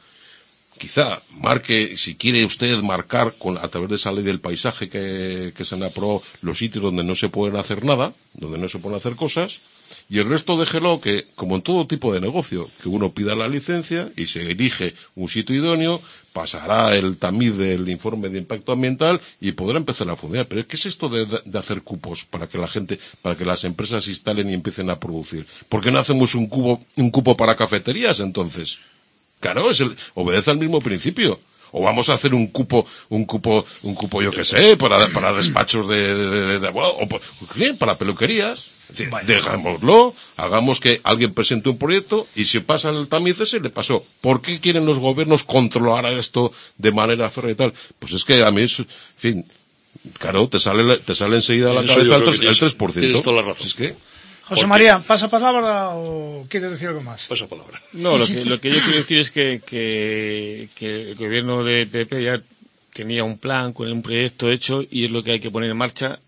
Quizá marque, si quiere usted marcar con, a través de esa ley del paisaje que, que se han aprobado los sitios donde no se pueden hacer nada, donde no se pueden hacer cosas, y el resto déjelo que, como en todo tipo de negocio, que uno pida la licencia y se elige un sitio idóneo, pasará el tamiz del informe de impacto ambiental y podrá empezar a funcionar. Pero ¿qué es esto de, de hacer cupos para que la gente, para que las empresas se instalen y empiecen a producir? ¿Por qué no hacemos un cubo, un cupo para cafeterías entonces? Claro, es el, obedece al mismo principio. O vamos a hacer un cupo, un cupo, un cupo yo que sé, para, para despachos de, de, de, de, de bueno, o bien, para peluquerías. Dejámoslo, hagamos que alguien presente un proyecto y si pasa el tamiz ese le pasó. ¿Por qué quieren los gobiernos controlar esto de manera férrea y tal? Pues es que a mí es, en fin, claro, te sale, te sale enseguida a la cabeza el, tres, el tres por ciento. Tienes toda la razón. Es que, José María, ¿pasa palabra o quieres decir algo más? Pasa palabra. No, lo que, lo que yo quiero decir es que, que, que el gobierno de P P ya tenía un plan con un proyecto hecho y es lo que hay que poner en marcha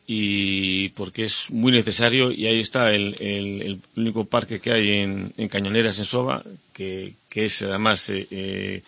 y porque es muy necesario y ahí está el, el, el único parque que hay en, en Cañoneras, en Soba, que, que es además eh, eh,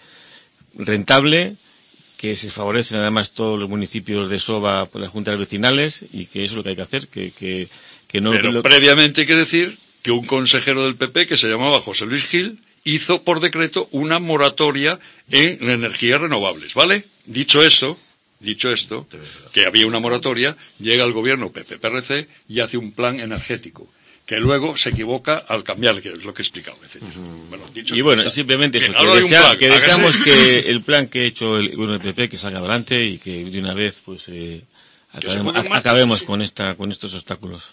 rentable, que se favorecen además todos los municipios de Soba por las juntas vecinales y que eso es lo que hay que hacer, que, que, que no... Pero lo... previamente hay que decir que un consejero del P P que se llamaba José Luis Gil hizo por decreto una moratoria en energías renovables, ¿vale? Dicho eso, dicho esto, que había una moratoria, llega el gobierno P P P R C y hace un plan energético, que luego se equivoca al cambiar, que es lo que he explicado, etcétera. Uh-huh. Bueno, dicho y bueno, está, simplemente eso, que, que, desea, plan, que deseamos que el plan que ha hecho el gobierno del P P que salga adelante y que de una vez pues eh, acabemos, marcha, acabemos sí. con esta con estos obstáculos.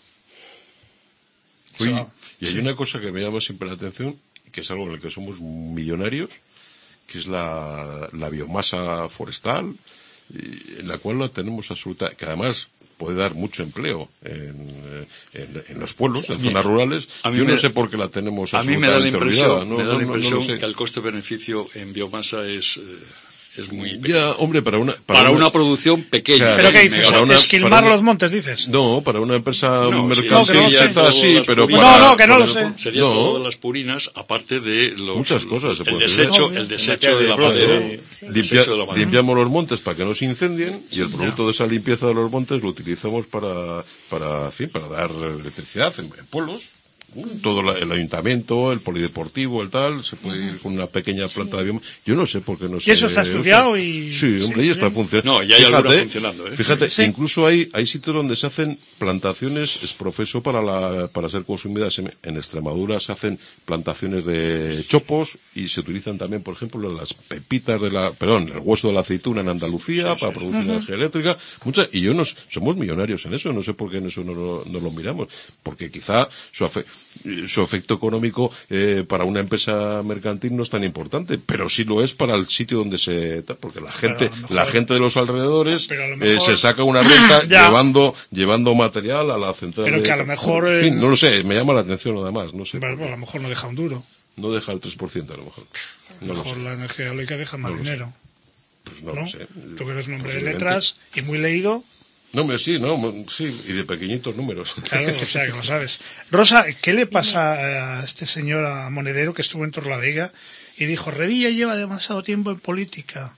Uy, y hay una cosa que me llama siempre la atención, que es algo en el que somos millonarios, que es la, la biomasa forestal, y, en la cual la tenemos absoluta, que además puede dar mucho empleo en, en, en los pueblos, en zonas rurales. Yo no me, sé por qué la tenemos a mí me da la impresión, no, me da la no, impresión no, no que el coste-beneficio en biomasa es... Eh, es muy pequeño. Ya, hombre, para una para, para una, una producción pequeña. ¿Pero qué dices? Para una, ¿Esquilmar para una, los montes, dices? No, para una empresa no, mercantil sí, no así, pero purinas, para... No, no, que no lo sé. Serían no. todas las purinas, aparte de los... Muchas cosas se el puede desecho, hacer. el desecho de la madera. Sí. Limpia, limpiamos los montes para que no se incendien y el producto de esa limpieza de los montes lo utilizamos para, para, en fin, para dar electricidad en, en pueblos. todo la, el ayuntamiento, el polideportivo, el tal, se puede ir con una pequeña planta de bioma. Yo no sé por qué no sé. Y eso está estudiado y... Sí, hombre, sí, y está funcionando. No, ya hay algunas funcionando, ¿eh? Fíjate, Sí. incluso hay, hay sitios donde se hacen plantaciones es profeso para la, para ser consumidas. En, en Extremadura se hacen plantaciones de chopos y se utilizan también, por ejemplo, las pepitas de la, perdón, el hueso de la aceituna en Andalucía para producir Uh-huh. energía eléctrica. Muchas, y yo nos, somos millonarios en eso, no sé por qué en eso no lo, no lo miramos. Porque quizá su, afe, su efecto económico eh, para una empresa mercantil no es tan importante, pero sí lo es para el sitio donde se, porque la gente, mejor, la gente de los alrededores pero a lo eh, mejor- se saca una renta Ya. llevando, llevando material a la central. Pero de- que a lo mejor, En fin, eh, no lo sé, me llama la atención nada más, no sé. Bueno, por qué. a lo mejor no deja un duro. No deja el tres por ciento a lo mejor. A No lo lo mejor sé. la energía eólica deja más No lo sé. dinero. Pues no, ¿no? lo sé. Tú que eres un hombre de Posiblemente. letras y muy leído, No, me sí, no, sí, y de pequeñitos números. claro, o sea que lo sabes. Rosa, ¿qué le pasa a este señor, a Monedero, que estuvo en Torlavega y dijo, Revilla lleva demasiado tiempo en política?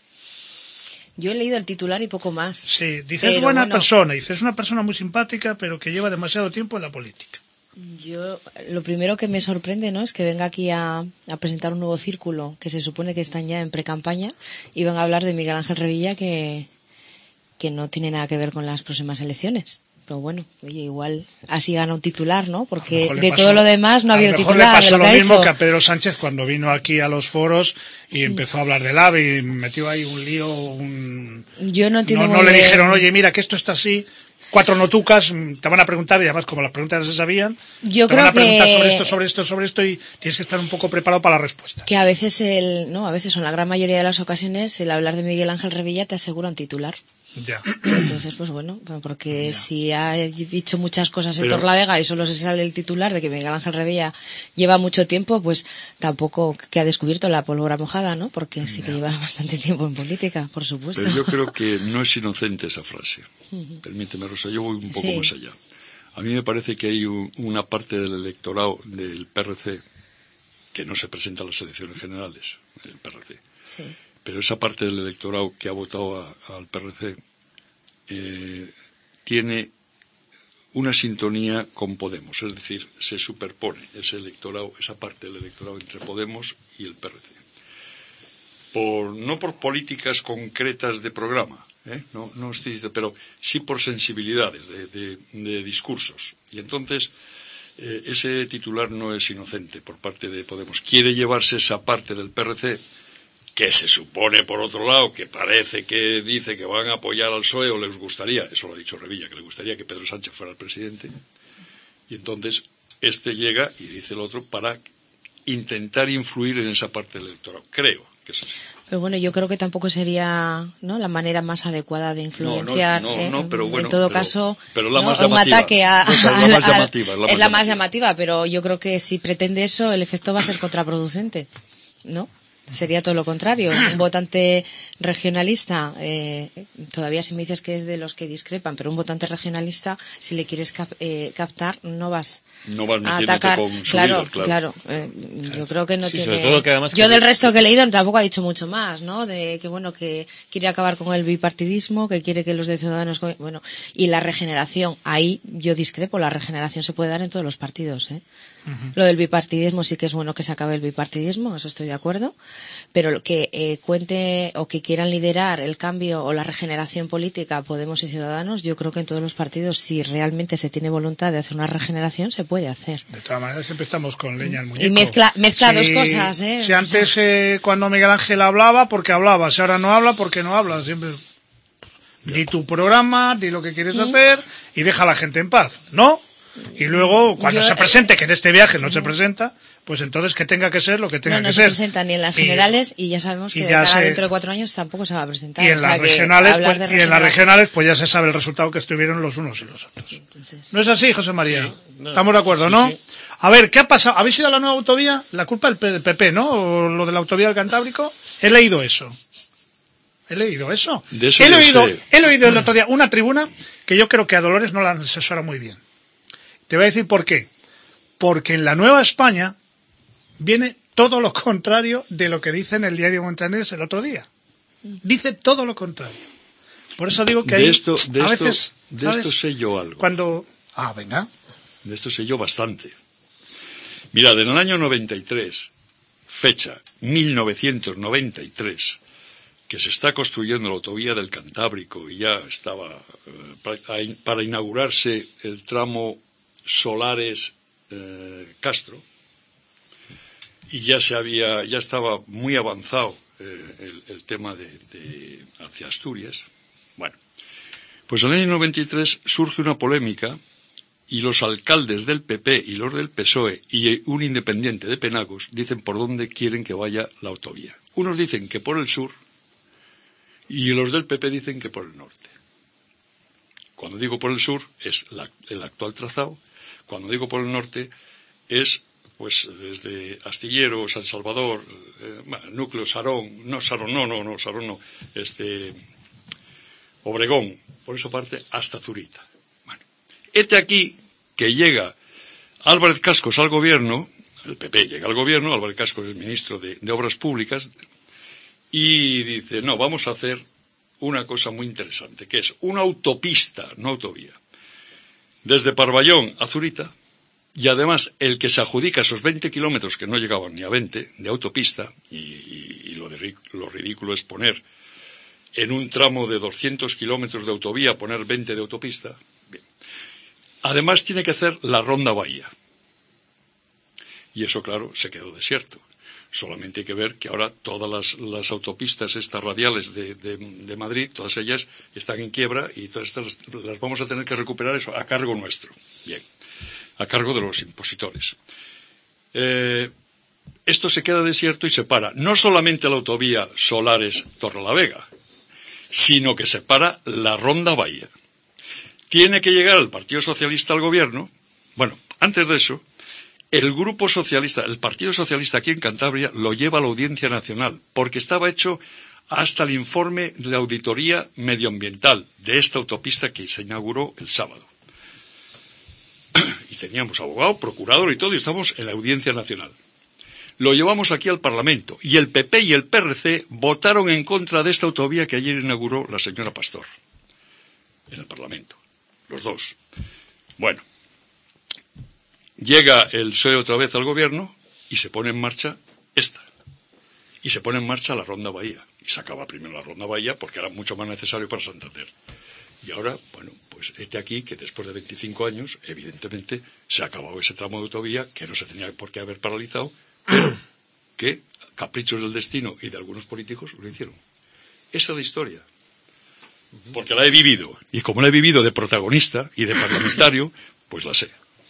Yo he leído el titular y poco más. Sí, dice, es Pero buena bueno, persona, dice, es una persona muy simpática, pero que lleva demasiado tiempo en la política. Yo, lo primero que me sorprende, ¿no?, es que venga aquí a, a presentar un nuevo círculo, que se supone que están ya en pre-campaña, y van a hablar de Miguel Ángel Revilla, que, que no tiene nada que ver con las próximas elecciones. Pero bueno, oye, igual así gana un titular, ¿no? A lo Porque mejor le de pasó- todo lo demás no ha habido A lo mejor titular. le pasó de lo lo que ha mismo hecho. que a Pedro Sánchez cuando vino aquí a los foros y empezó a hablar del AVE y metió ahí un lío, un... Yo no entiendo No, muy no le bien. dijeron, oye, mira que esto está así, cuatro notucas, te van a preguntar, y además como las preguntas se sabían, Yo te van creo a preguntar que- sobre esto, sobre esto, sobre esto, y tienes que estar un poco preparado para la respuesta. Que a veces, el, no, a veces, o en la gran mayoría de las ocasiones, el hablar de Miguel Ángel Revilla te asegura un titular. Ya. Entonces, pues bueno, porque si ha dicho muchas cosas en Pero- Torlavega y solo se sale el titular de que Miguel Ángel Revilla lleva mucho tiempo, pues tampoco que ha descubierto la pólvora mojada, ¿no? Porque sí que lleva bastante tiempo en política, por supuesto. Pero yo creo que no es inocente esa frase. Permíteme, Rosa, yo voy un poco Sí. más allá. A mí me parece que hay un- una parte del electorado del P R C que no se presenta a las elecciones generales, el P R C. Sí. Pero esa parte del electorado que ha votado a- al P R C eh, tiene una sintonía con Podemos, es decir, se superpone ese electorado, esa parte del electorado entre Podemos y el P R C. Por, no por políticas concretas de programa, ¿eh? no, no estoy diciendo, pero sí por sensibilidades de, de- de discursos. Y entonces eh, ese titular no es inocente por parte de Podemos. Quiere llevarse esa parte del P R C que se supone, por otro lado, que parece que dice que van a apoyar al P S O E o les gustaría, eso lo ha dicho Revilla, que le gustaría que Pedro Sánchez fuera el presidente. Y entonces este llega y dice el otro para intentar influir en esa parte del electorado. Creo que es así. Pero bueno, yo creo que tampoco sería, ¿no?, la manera más adecuada de influenciar. no, ¿eh? no, pero bueno, en todo pero- caso, pero la ¿no?, más un llamativa. ataque a, No, o sea, la al- más al- llamativa, es la es más la más llamativa. llamativa, pero yo creo que si pretende eso, el efecto va a ser contraproducente, ¿no? Sería todo lo contrario. Un votante regionalista, eh, todavía si me dices que es de los que discrepan, pero un votante regionalista, si le quieres cap- eh, captar, no vas No vas a metiéndote atacar. con Claro, subidos, claro. claro. eh, yo creo que no Sí, tiene. sobre todo que además yo que- del resto que he leído tampoco ha dicho mucho más, ¿no? De que bueno, que quiere acabar con el bipartidismo, que quiere que los de Ciudadanos, co- bueno, y la regeneración. Ahí yo discrepo. La regeneración se puede dar en todos los partidos, ¿eh? Lo del bipartidismo sí que es bueno que se acabe el bipartidismo, eso estoy de acuerdo, pero lo que eh, cuente o que quieran liderar el cambio o la regeneración política Podemos y Ciudadanos, yo creo que en todos los partidos, si realmente se tiene voluntad de hacer una regeneración, se puede hacer. De todas maneras, siempre estamos con leña al muñeco. Y mezcla- mezcla Si- dos cosas, ¿eh? Si antes, eh, cuando Miguel Ángel hablaba, porque hablaba. Si ahora no habla, porque no habla. Siempre di tu programa, di lo que quieres hacer y deja a la gente en paz, ¿no? Y luego, cuando Yo- se presente, que en este viaje no se presenta, pues entonces que tenga que ser lo que tenga No, no que se ser. presenta ni en las Y- generales y ya sabemos y que ya de cara se- dentro de cuatro años tampoco se va a presentar. Y O en sea las que regionales, hablar pues, de y en las regeneración- regionales, pues ya se sabe el resultado que estuvieron los unos y los otros. Entonces, ¿No es así, José María? Sí, no. Estamos de acuerdo, Sí, ¿no? sí. A ver, ¿qué ha pasado? ¿Habéis ido a la nueva autovía? La culpa del P- P P, ¿no? O lo de la autovía del Cantábrico. He leído eso. He leído eso. De eso he, yo leído, sé. he leído el otro día una tribuna que yo creo que a Dolores no la asesora muy bien. Te voy a decir por qué. Porque en la Nueva España viene todo lo contrario de lo que dice en el diario Montañés el otro día. Dice todo lo contrario. Por eso digo que De hay, esto, de a esto, veces, de ¿sabes? esto sé yo algo. Cuando... Ah, venga. De esto sé yo bastante. Mirad, en el año noventa y tres, fecha mil novecientos noventa y tres, que se está construyendo la autovía del Cantábrico y ya estaba eh, para, para inaugurarse el tramo Solares eh, Castro, y ya se había, ya estaba muy avanzado eh, el, el tema de, de hacia Asturias. Bueno, pues en el año noventa y tres surge una polémica y los alcaldes del P P y los del P S O E y un independiente de Penagos dicen por dónde quieren que vaya la autovía. Unos dicen que por el sur y los del P P dicen que por el norte. Cuando digo por el sur es la, el actual trazado, cuando digo por el norte es pues desde Astillero, San Salvador, eh, núcleo Sarón, no Sarón, no, no, no, Sarón no, este Obregón, por esa parte hasta Zurita. Bueno, este aquí que llega Álvarez Cascos al gobierno, el P P llega al gobierno, Álvarez Cascos es ministro de, de Obras Públicas, y dice, no, vamos a hacer una cosa muy interesante, que es una autopista, no autovía, desde Parvallón a Zurita, y además el que se adjudica esos veinte kilómetros, que no llegaban ni a veinte, de autopista, y, y, y lo, de, lo ridículo es poner en un tramo de doscientos kilómetros de autovía, poner veinte de autopista. Bien. Además tiene que hacer la Ronda Bahía. Y eso, claro, se quedó desierto. Solamente hay que ver que ahora todas las, las autopistas estas radiales de, de, de Madrid, todas ellas están en quiebra y todas estas las, las vamos a tener que recuperar eso a cargo nuestro. Bien. A cargo de los impositores. Eh, esto se queda desierto y se para no solamente la autovía Solares-Torrelavega, sino que se para la Ronda Bahía. Tiene que llegar el Partido Socialista al gobierno. Bueno, antes de eso, el Grupo Socialista, el Partido Socialista aquí en Cantabria, lo lleva a la Audiencia Nacional, porque estaba hecho hasta el informe de la auditoría medioambiental de esta autopista que se inauguró el sábado. Y teníamos abogado, procurador y todo, y estamos en la Audiencia Nacional. Lo llevamos aquí al Parlamento, y el P P y el P R C votaron en contra de esta autovía que ayer inauguró la señora Pastor, en el Parlamento, los dos. Bueno, llega el P S O E otra vez al gobierno, y se pone en marcha esta, y se pone en marcha la Ronda Bahía, y se acaba primero la Ronda Bahía, porque era mucho más necesario para Santander. Y ahora, bueno, pues este aquí, que después de veinticinco años, evidentemente, se ha acabado ese tramo de autovía, que no se tenía por qué haber paralizado, pero que, caprichos del destino y de algunos políticos, lo hicieron. Esa es la historia. Porque la he vivido, y como la he vivido de protagonista y de parlamentario, pues la sé.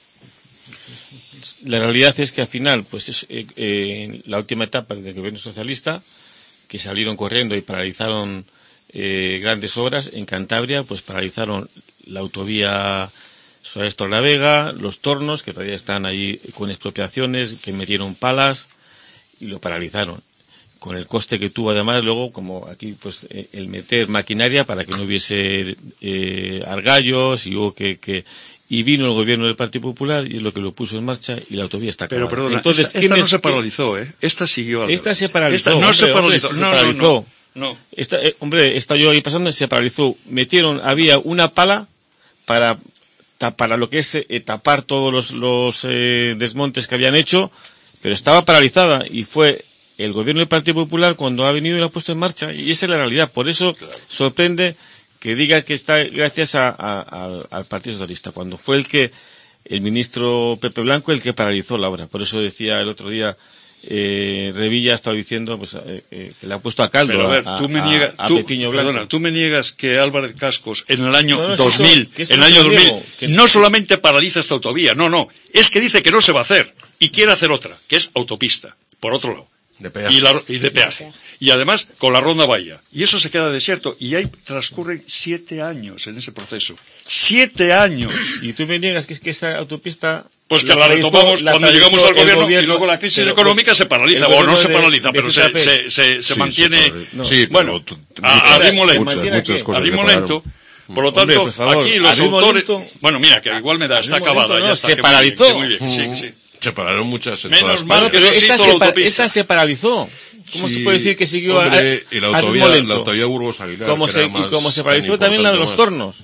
La realidad es que al final, pues es eh, eh, la última etapa del gobierno socialista, que salieron corriendo y paralizaron Eh, grandes obras en Cantabria, pues paralizaron la autovía Solares-Torrelavega, los tornos que todavía están ahí con expropiaciones, que metieron palas y lo paralizaron, con el coste que tuvo además luego, como aquí, pues eh, el meter maquinaria para que no hubiese eh, argallos, y hubo que, que y vino el gobierno del Partido Popular y es lo que lo puso en marcha y la autovía está acabada. Pero perdona, entonces esta, esta no se paralizó, ¿eh? Esta siguió. Esta se paralizó. Esta no hombre, se paralizó. Hombre, no, se paralizó. No, no. No. Esta, eh, hombre, está yo ahí pasando, se paralizó. Metieron, había una pala para para lo que es eh, tapar todos los, los eh, desmontes que habían hecho, pero estaba paralizada y fue el gobierno del Partido Popular cuando ha venido y la ha puesto en marcha, y esa es la realidad. Por eso claro. Sorprende que diga que está gracias a, a, a, al Partido Socialista, cuando fue el que el ministro Pepe Blanco el que paralizó la obra. Por eso decía el otro día Eh, Revilla ha estado diciendo pues, eh, eh, que le ha puesto a caldo. Pero a ver, a, tú me niegas, a, a tú, Pepiño Blanco. Perdona, tú me niegas que Álvarez Cascos en el año no, no, dos mil, si eso, en el año dos mil, niego, que no solamente paraliza esta autovía, no, no, es que dice que no se va a hacer y quiere hacer otra, que es autopista, por otro lado. De peaje. Y, la, y de peaje. Y además con la Ronda Bahía. Y eso se queda desierto. Y ahí transcurren siete años en ese proceso. ¡Siete años! Y tú me niegas que es que esa autopista... Pues que la, la retomamos la cuando llegamos al gobierno, gobierno y luego la crisis pero, económica se paraliza. O no se paraliza, de, pero de se, se, se, se sí, mantiene... No. Sí, bueno, tú, a, a ritmo lento. Muchas, muchas cosas a ritmo lento. Por lo tanto, Hombre, por favor, aquí los autores... Lento, bueno, mira, que igual me da, está acabada. No, ya está, se paralizó. Muy bien, que muy bien, sí, sí. Se pararon muchas en Menos mal que pero no esa, se pa esa se paralizó. ¿Cómo sí, se puede decir que siguió hombre, a, y la autovía, la autovía Burgos Aguilar? Como se, y como se paralizó también la de los tornos.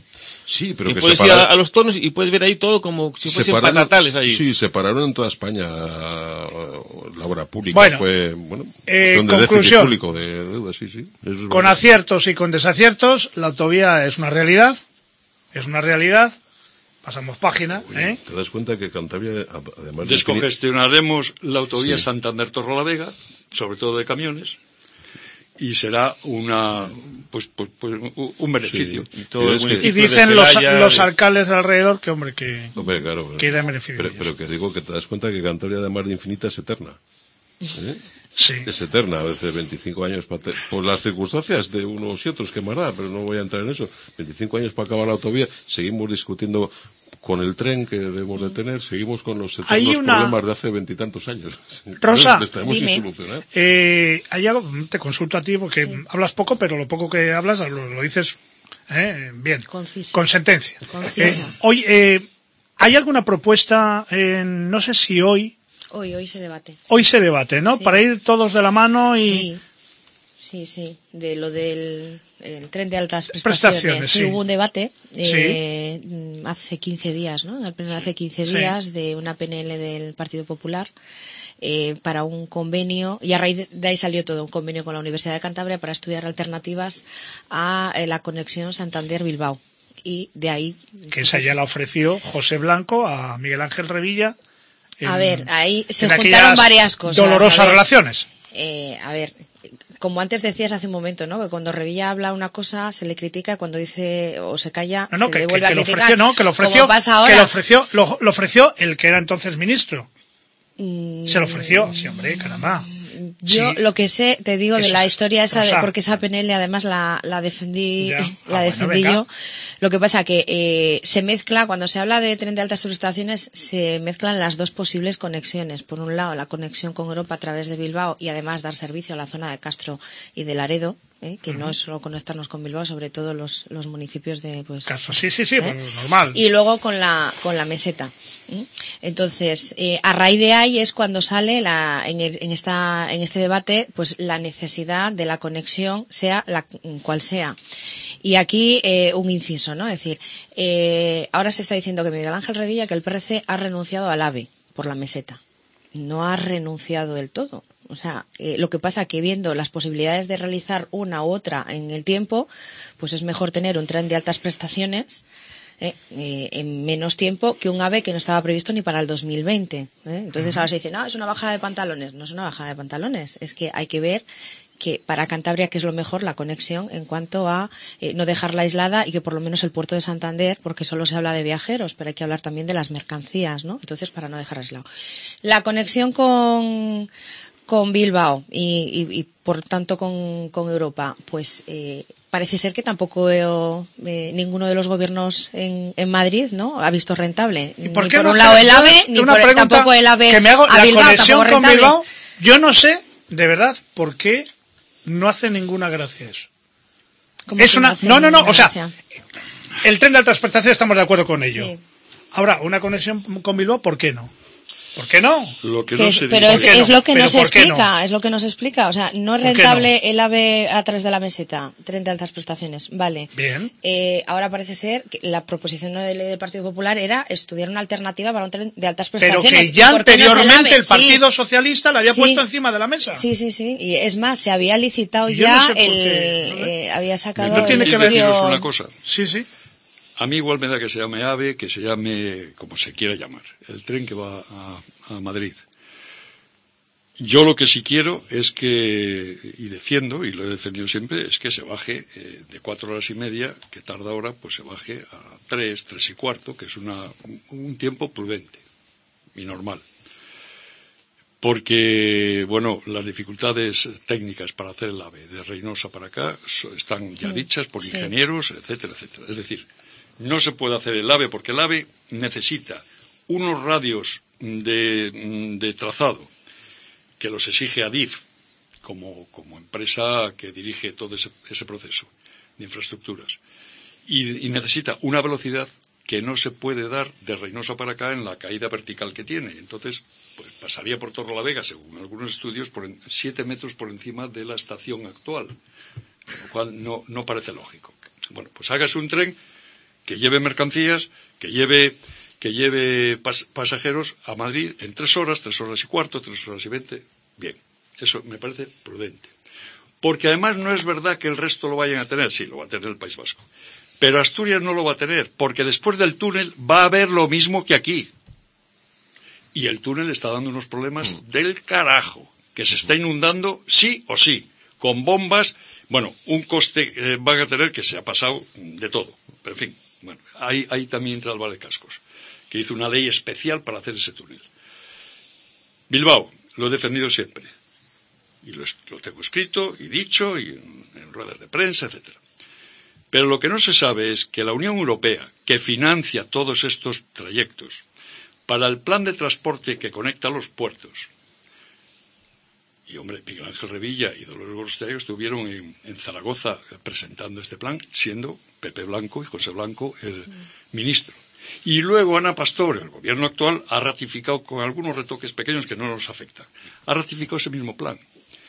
Sí, pero y que puedes separa... ir a, a los tornos y puedes ver ahí todo como si fuesen separaron... patatales ahí. Sí, se pararon en toda España la obra pública. Bueno, fue, bueno, eh, de conclusión. Público, de deuda, sí, sí, es con aciertos y con desaciertos, la autovía es una realidad, es una realidad. Pasamos página, Oye, ¿eh? ¿Te das cuenta que Cantabria, además de... Descongestionaremos la autovía sí. Santander-Torrelavega, sobre todo de camiones, y será una pues, pues, pues un beneficio. Sí. Y, todo el y dicen los, los alcaldes de alrededor que, hombre, que hombre, claro, que da beneficio. Pero, pero que digo que te das cuenta que Cantabria, además de infinita, es eterna. ¿Eh? Sí. Es eterna, a veces veinticinco años para te... por las circunstancias de unos y otros que más da, pero no voy a entrar en eso. veinticinco años para acabar la autovía, seguimos discutiendo con el tren que debemos de tener, seguimos con los eternos una... problemas de hace veintitantos años. Rosa, estaremos sin solucionar. Eh, hay algo, te consulto a ti porque sí. hablas poco, pero lo poco que hablas lo, lo dices eh, bien, Concisa. Con sentencia. Eh, hoy, eh, ¿hay alguna propuesta, en, no sé si hoy, Hoy, hoy se debate. Hoy se debate, ¿no? Sí. Para ir todos de la mano y... Sí, sí, sí. De lo del el tren de altas prestaciones. prestaciones sí, sí, hubo un debate eh, sí. hace quince días, ¿no? En el pleno hace quince sí. días de una P N L del Partido Popular eh, para un convenio, y a raíz de ahí salió todo, un convenio con la Universidad de Cantabria para estudiar alternativas a eh, la conexión Santander-Bilbao. Y de ahí... Que esa ya la ofreció José Blanco a Miguel Ángel Revilla. En, a ver, ahí se juntaron varias cosas. Dolorosas ver, relaciones. Eh, a ver, como antes decías hace un momento, ¿no? Que cuando Revilla habla una cosa se le critica, cuando dice o se calla no, no, se que, le vuelve que, que a criticar. Lo ofreció, no, que lo ofreció, pasa ahora. Que lo ofreció, lo, lo ofreció el que era entonces ministro. Mm, se lo ofreció, sí, hombre, caramba. Yo sí. Lo que sé, te digo, Eso de la historia esa, Rosa. de porque esa P N L además la, la defendí, ya. la ah, defendí bueno, yo. Lo que pasa que eh, se mezcla, cuando se habla de tren de altas prestaciones, se mezclan las dos posibles conexiones. Por un lado, la conexión con Europa a través de Bilbao y además dar servicio a la zona de Castro y de Laredo, ¿eh? que uh-huh. no es solo conectarnos con Bilbao, sobre todo los, los municipios de pues Castro, sí, sí, sí, ¿eh? Bueno, normal. Y luego con la con la meseta. ¿eh? Entonces, eh, a raíz de ahí es cuando sale la en, el, en esta en este debate pues la necesidad de la conexión, sea la cual sea. Y aquí eh, un inciso, ¿no? Es decir, eh, ahora se está diciendo que Miguel Ángel Revilla, que el P R C ha renunciado al AVE por la meseta. No ha renunciado del todo. O sea, eh, lo que pasa que viendo las posibilidades de realizar una u otra en el tiempo, pues es mejor tener un tren de altas prestaciones eh, eh, en menos tiempo que un AVE que no estaba previsto ni para el dos mil veinte. ¿eh? Entonces ahora se dice, no, es una bajada de pantalones. No es una bajada de pantalones. Es que hay que ver que para Cantabria, que es lo mejor, la conexión en cuanto a eh, no dejarla aislada y que por lo menos el puerto de Santander, porque solo se habla de viajeros, pero hay que hablar también de las mercancías, ¿no? Entonces, para no dejar aislado. La conexión con, con Bilbao y, y, y por tanto con, con Europa, pues eh, parece ser que tampoco eh, ninguno de los gobiernos en, en Madrid, ¿no? Ha visto rentable. ¿Y por ni qué por no un lado el AVE, ni por, tampoco el AVE que me hago, a la Bilbao, conexión con rentable. Bilbao, yo no sé, de verdad, por qué no hace ninguna gracia eso. Es una, no, no, no, o sea, el tren de altas prestaciones estamos de acuerdo con ello. Sí. Ahora, una conexión con Bilbao, ¿por qué no? ¿Por qué no? Lo que que no es, se pero es, no? es lo que pero no se explica, no? es lo que no se explica. O sea, no es rentable no? el AVE a través de la meseta, tren de altas prestaciones. Vale. Bien. Eh, ahora parece ser que la proposición de ley del Partido Popular era estudiar una alternativa para un tren de altas prestaciones. Pero que ya anteriormente no el, el Partido sí. Socialista la había sí. puesto encima de la mesa. Sí, sí, sí. Y es más, se había licitado ya, no sé el, ¿no? eh, había sacado. No tiene que deciros una cosa. Sí, sí. A mí igual me da que se llame AVE, que se llame como se quiera llamar, el tren que va a, a Madrid. Yo lo que sí quiero es que, y defiendo, y lo he defendido siempre, es que se baje eh, de cuatro horas y media, que tarda ahora, pues se baje a tres, tres y cuarto, que es una, un tiempo prudente y normal. Porque, bueno, las dificultades técnicas para hacer el AVE de Reynosa para acá so, están ya dichas por sí. ingenieros, etcétera, etcétera. Es decir, no se puede hacer el AVE porque el AVE necesita unos radios de, de trazado que los exige Adif como, como empresa que dirige todo ese, ese proceso de infraestructuras y, y necesita una velocidad que no se puede dar de Reynosa para acá en la caída vertical que tiene. Entonces, pues pasaría por Torrelavega, según algunos estudios, por siete metros por encima de la estación actual, lo cual no, no parece lógico. Bueno, pues hágase un tren que lleve mercancías, que lleve, que lleve pas, pasajeros a Madrid en tres horas, tres horas y cuarto, tres horas y veinte. Bien, eso me parece prudente. Porque además no es verdad que el resto lo vayan a tener, sí, lo va a tener el País Vasco. Pero Asturias no lo va a tener, porque después del túnel va a haber lo mismo que aquí. Y el túnel está dando unos problemas mm. del carajo, que se está inundando sí o sí, con bombas. Bueno, un coste eh, van a tener que se ha pasado de todo. Pero en fin, bueno, ahí, ahí también entra el Vallecascos, que hizo una ley especial para hacer ese túnel. Bilbao, lo he defendido siempre. Y lo, lo tengo escrito y dicho, y en, en ruedas de prensa, etcétera. Pero lo que no se sabe es que la Unión Europea, que financia todos estos trayectos, para el plan de transporte que conecta los puertos, y hombre, Miguel Ángel Revilla y Dolores Gorostiaga estuvieron en, en Zaragoza presentando este plan, siendo Pepe Blanco y José Blanco el ministro. Y luego Ana Pastor, el gobierno actual, ha ratificado con algunos retoques pequeños que no nos afectan. Ha ratificado ese mismo plan.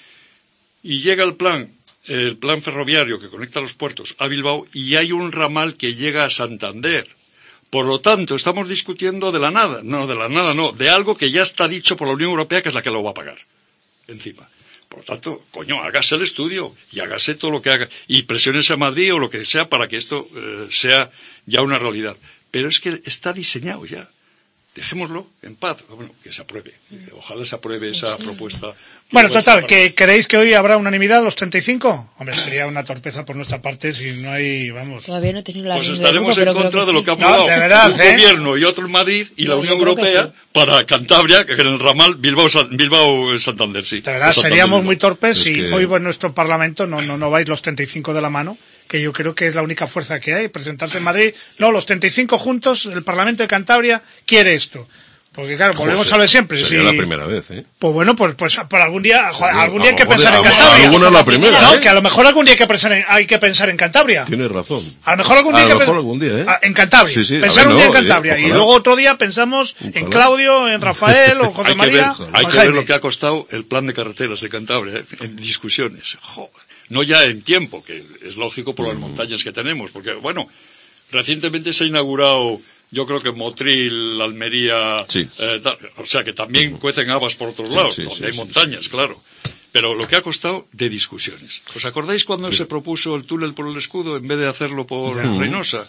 Y llega el plan, el plan ferroviario que conecta los puertos a Bilbao y hay un ramal que llega a Santander. Por lo tanto, estamos discutiendo de la nada. No, de la nada no, de algo que ya está dicho por la Unión Europea que es la que lo va a pagar. Encima. Por lo tanto, coño, hágase el estudio y hágase todo lo que haga. Y presiónese a Madrid o lo que sea para que esto eh, sea ya una realidad. Pero es que está diseñado ya. Dejémoslo en paz. Bueno, que se apruebe. Ojalá se apruebe esa sí. propuesta. Bueno, total, ¿que ¿creéis que hoy habrá unanimidad los treinta y cinco? Hombre, sería una torpeza por nuestra parte si no hay, vamos... Todavía no he tenido la Pues estaremos grupo, en contra de sí. lo que ha aprobado no, de verdad, un ¿eh? gobierno y otro en Madrid y no, la Unión Europea Europea sí. para Cantabria, que en el ramal Bilbao-Santander, Bilbao, Santander, sí. De verdad, seríamos muy torpes es si que... hoy en nuestro Parlamento no, no, no vais los treinta y cinco de la mano, que yo creo que es la única fuerza que hay, presentarse en Madrid. No, los treinta y cinco juntos, el Parlamento de Cantabria quiere esto. Porque claro, volvemos José, a ver siempre. Sería si... la primera vez, ¿eh? Pues bueno, pues, pues por algún día, joder, Sí, algún día hay que joder, pensar en a- Cantabria. alguna es la primera, No, ¿eh? que a lo mejor algún día hay que pensar en, hay que pensar en Cantabria. Tienes razón. A lo mejor algún día A hay lo que mejor pe- algún día, ¿eh? Ah, en Cantabria. Sí, sí, a Pensar ver, un día no, en Cantabria. eh, y ojalá. luego otro día pensamos en Ojalá. Claudio, en Rafael o José Hay que María. ver, o hay que Jaime. ver lo que ha costado el plan de carreteras de Cantabria, ¿eh? En discusiones. Joder. No ya en tiempo, que es lógico por las montañas que tenemos, porque, bueno, recientemente se ha inaugurado, yo creo que Motril, Almería, Sí. eh, tal, o sea que también cuecen habas por otros lados, sí, donde sí, hay sí, montañas, sí. claro. Pero lo que ha costado de discusiones. ¿Os acordáis cuando se propuso el túnel por el Escudo en vez de hacerlo por Ujú. Reynosa?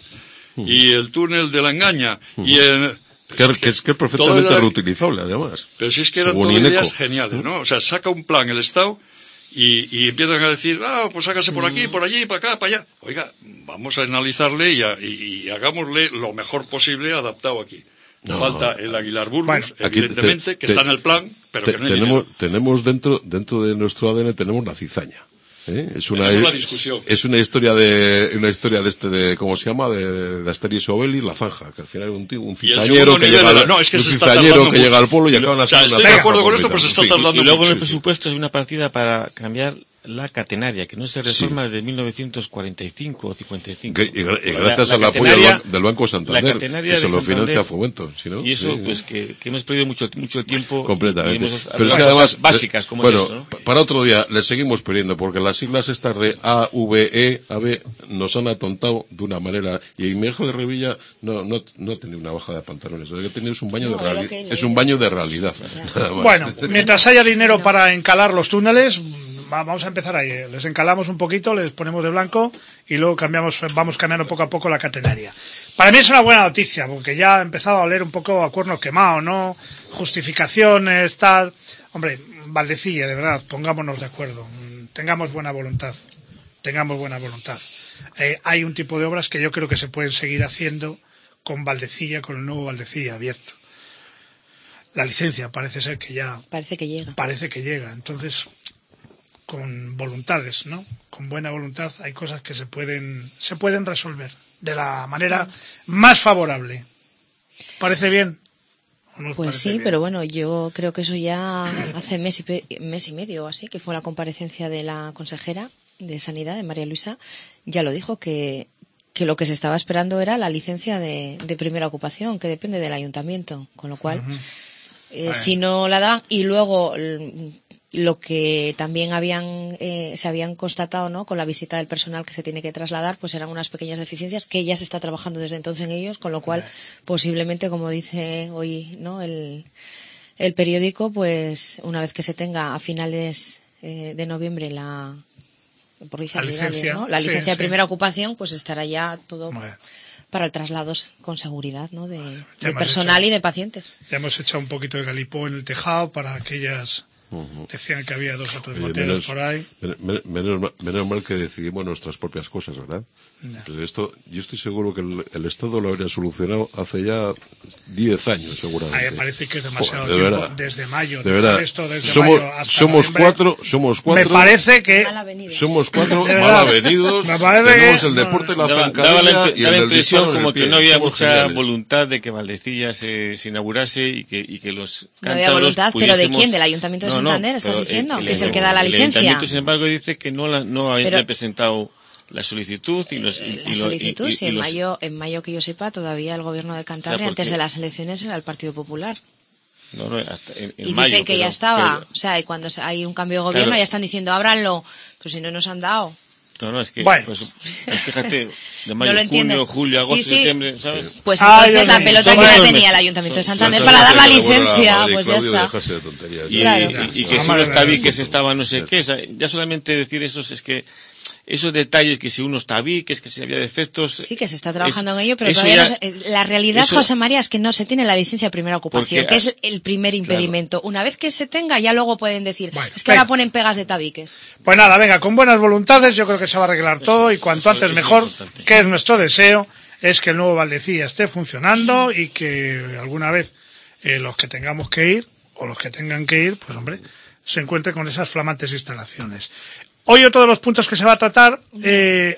Y el túnel de la Engaña, y el... Que, que es que es perfectamente Todo era- reutilizable, además. Pero si es que eran Según todas Ineco. ideas geniales, ¿no? O sea, saca un plan el Estado y, y empiezan a decir, ah, pues hágase por aquí, por allí, para acá, para allá. Oiga, vamos a analizarle y, a- y- y hagámosle lo mejor posible adaptado aquí. No, Falta no. el Aguilar Burgos, Bueno, aquí evidentemente, te- que te- está en el plan, pero Te- que no hay tenemos, dinero. tenemos dentro, dentro de nuestro A D N tenemos la cizaña. ¿eh? Es una, Tenemos la discusión. es una historia de, una historia de este, de, ¿cómo se llama? De, de Asterix y Obelix, la zanja, que al final es un tío, un Y el cizañero segundo que nivel llega, era- al- no, es que un se está cizañero tardando que llega mucho. al pueblo y acaban O sea, haciendo estoy una de zanja acuerdo con esto, completa. pero se está En fin. tardando Y luego en el mucho. presupuesto hay una partida para cambiar la catenaria, que no se reforma desde mil novecientos cuarenta y cinco o cincuenta y cinco. Que- y, gra- y La- gracias la al apoyo del, catenaria- ban- del Banco Santander, la catenaria que se de lo Santander, financia Fomento. ¿Sí, no? Y eso, Sí, pues, sí. que, que hemos perdido mucho, mucho tiempo. Completamente. Y hemos Pero es que hablado de además, cosas básicas como bueno, es esto, ¿no? pa- para otro día le seguimos perdiendo, porque las siglas estas de A, V, E, A, B nos han atontado de una manera, y mi hijo de Revilla no, no, no ha tenido una bajada de pantalones, lo que ha tenido es un baño No, de es lo realidad, que- es un baño de realidad. Nada más. Bueno, mientras haya dinero para encalar los túneles, va- vamos a empezar ahí. eh. Les encalamos un poquito, les ponemos de blanco y luego cambiamos, vamos cambiando poco a poco la catenaria. Para mí es una buena noticia, porque ya ha empezado a oler un poco a cuerno quemado, ¿no? Justificaciones, tal. Hombre, Valdecilla, de verdad, pongámonos de acuerdo. Mm, Tengamos buena voluntad. Tengamos buena voluntad. Eh, hay un tipo de obras que yo creo que se pueden seguir haciendo con Valdecilla, con el nuevo Valdecilla abierto. La licencia parece ser que ya Parece que llega. parece que llega. Entonces, con voluntades, ¿no? Con buena voluntad hay cosas que se pueden se pueden resolver de la manera más favorable. ¿Parece bien? ¿O no os Pues parece sí, bien? pero bueno, yo creo que eso ya hace mes y, pe- mes y medio o así, que fue la comparecencia de la consejera de Sanidad, de María Luisa, ya lo dijo, que, que lo que se estaba esperando era la licencia de, de primera ocupación, que depende del ayuntamiento, con lo cual, Ujú. eh, Vale. si no la dan y luego l- lo que también habían eh, se habían constatado, ¿no?, con la visita del personal que se tiene que trasladar, pues eran unas pequeñas deficiencias que ya se está trabajando desde entonces en ellos, con lo cual posiblemente, como dice hoy, ¿no?, el, el periódico, pues una vez que se tenga a finales eh, de noviembre la por la licencia, ¿no?, la sí, licencia de sí. primera ocupación, pues estará ya todo Bueno. para el traslado con seguridad, ¿no?, de, Ya de hemos personal hecho- y de pacientes. Ya hemos echado un poquito de galipó en el tejado para aquellas... Ujú. Decían que había dos o tres Oye, moteros menos, por ahí. men- menos, ma- menos mal que decidimos nuestras propias cosas, ¿verdad? Ya. Pues esto, yo estoy seguro que el, el Estado lo habría solucionado hace ya diez años, seguramente. Ahí parece que es demasiado Joder, de tiempo. verdad. Desde mayo. De hacer verdad. Esto desde Somos, mayo hasta somos noviembre. cuatro, somos cuatro. Me parece que... Mal avenido. Somos cuatro De mal verdad. avenidos. Me parece Tenemos que- el deporte, la Daba, zancadilla daba la, impre- y el daba del impresión disparo en el como que pie. no había Somos mucha geniales. voluntad de que Valdecilla se, se inaugurase y que, y que los No había cántabros voluntad, pero ¿de pudiésemos- quién? ¿Del Ayuntamiento de No, no, Santander estás pero diciendo? el- Que es el el- que da la el licencia. Ayuntamiento, sin embargo, dice que no, la, no había Pero- presentado la solicitud y los... y- Eh, la y lo- solicitud, y- y- si y en los- mayo, en mayo que yo sepa, todavía el gobierno de Cantabria, porque- antes de las elecciones, era el Partido Popular. No, no, hasta en, en Y mayo, dicen que ya pero- estaba. pero- O sea, y cuando se- hay un cambio de gobierno Claro. ya están diciendo, ábranlo. Pero si no nos han dado. No, no, es que, Bueno. pues, es, fíjate, de mayo, No lo entiendo. junio, julio, agosto, Sí, sí. septiembre, ¿sabes? Pues Ah, entonces ya la sé. pelota Son que la varios tenía meses. el Ayuntamiento de Son- Santander Son- para dar la que le vuelva a licencia, Madrid, pues ya Claudio, está. dejarse de tonterías. Y, Claro. y- y que Jamás son los le- tabiques estaban no sé qué, o sea, ya solamente decir esos es que esos detalles que si unos tabiques, que si había defectos. Sí, que se está trabajando eso- en ello, pero eso todavía ya- no se- eh, la realidad, eso- José María, es que no se tiene la licencia de primera ocupación, Porque- que es el primer impedimento. Una vez que se tenga, ya luego pueden decir, Bueno, es que ahora venga. ponen pegas de tabiques. Pues nada, venga, con buenas voluntades yo creo que se va a arreglar todo y cuanto eso antes es mejor, importante. que es nuestro deseo, es que el nuevo Valdecilla esté funcionando y que alguna vez eh, los que tengamos que ir, o los que tengan que ir, pues hombre, se encuentren con esas flamantes instalaciones. Hoy otro de los puntos que se va a tratar, eh,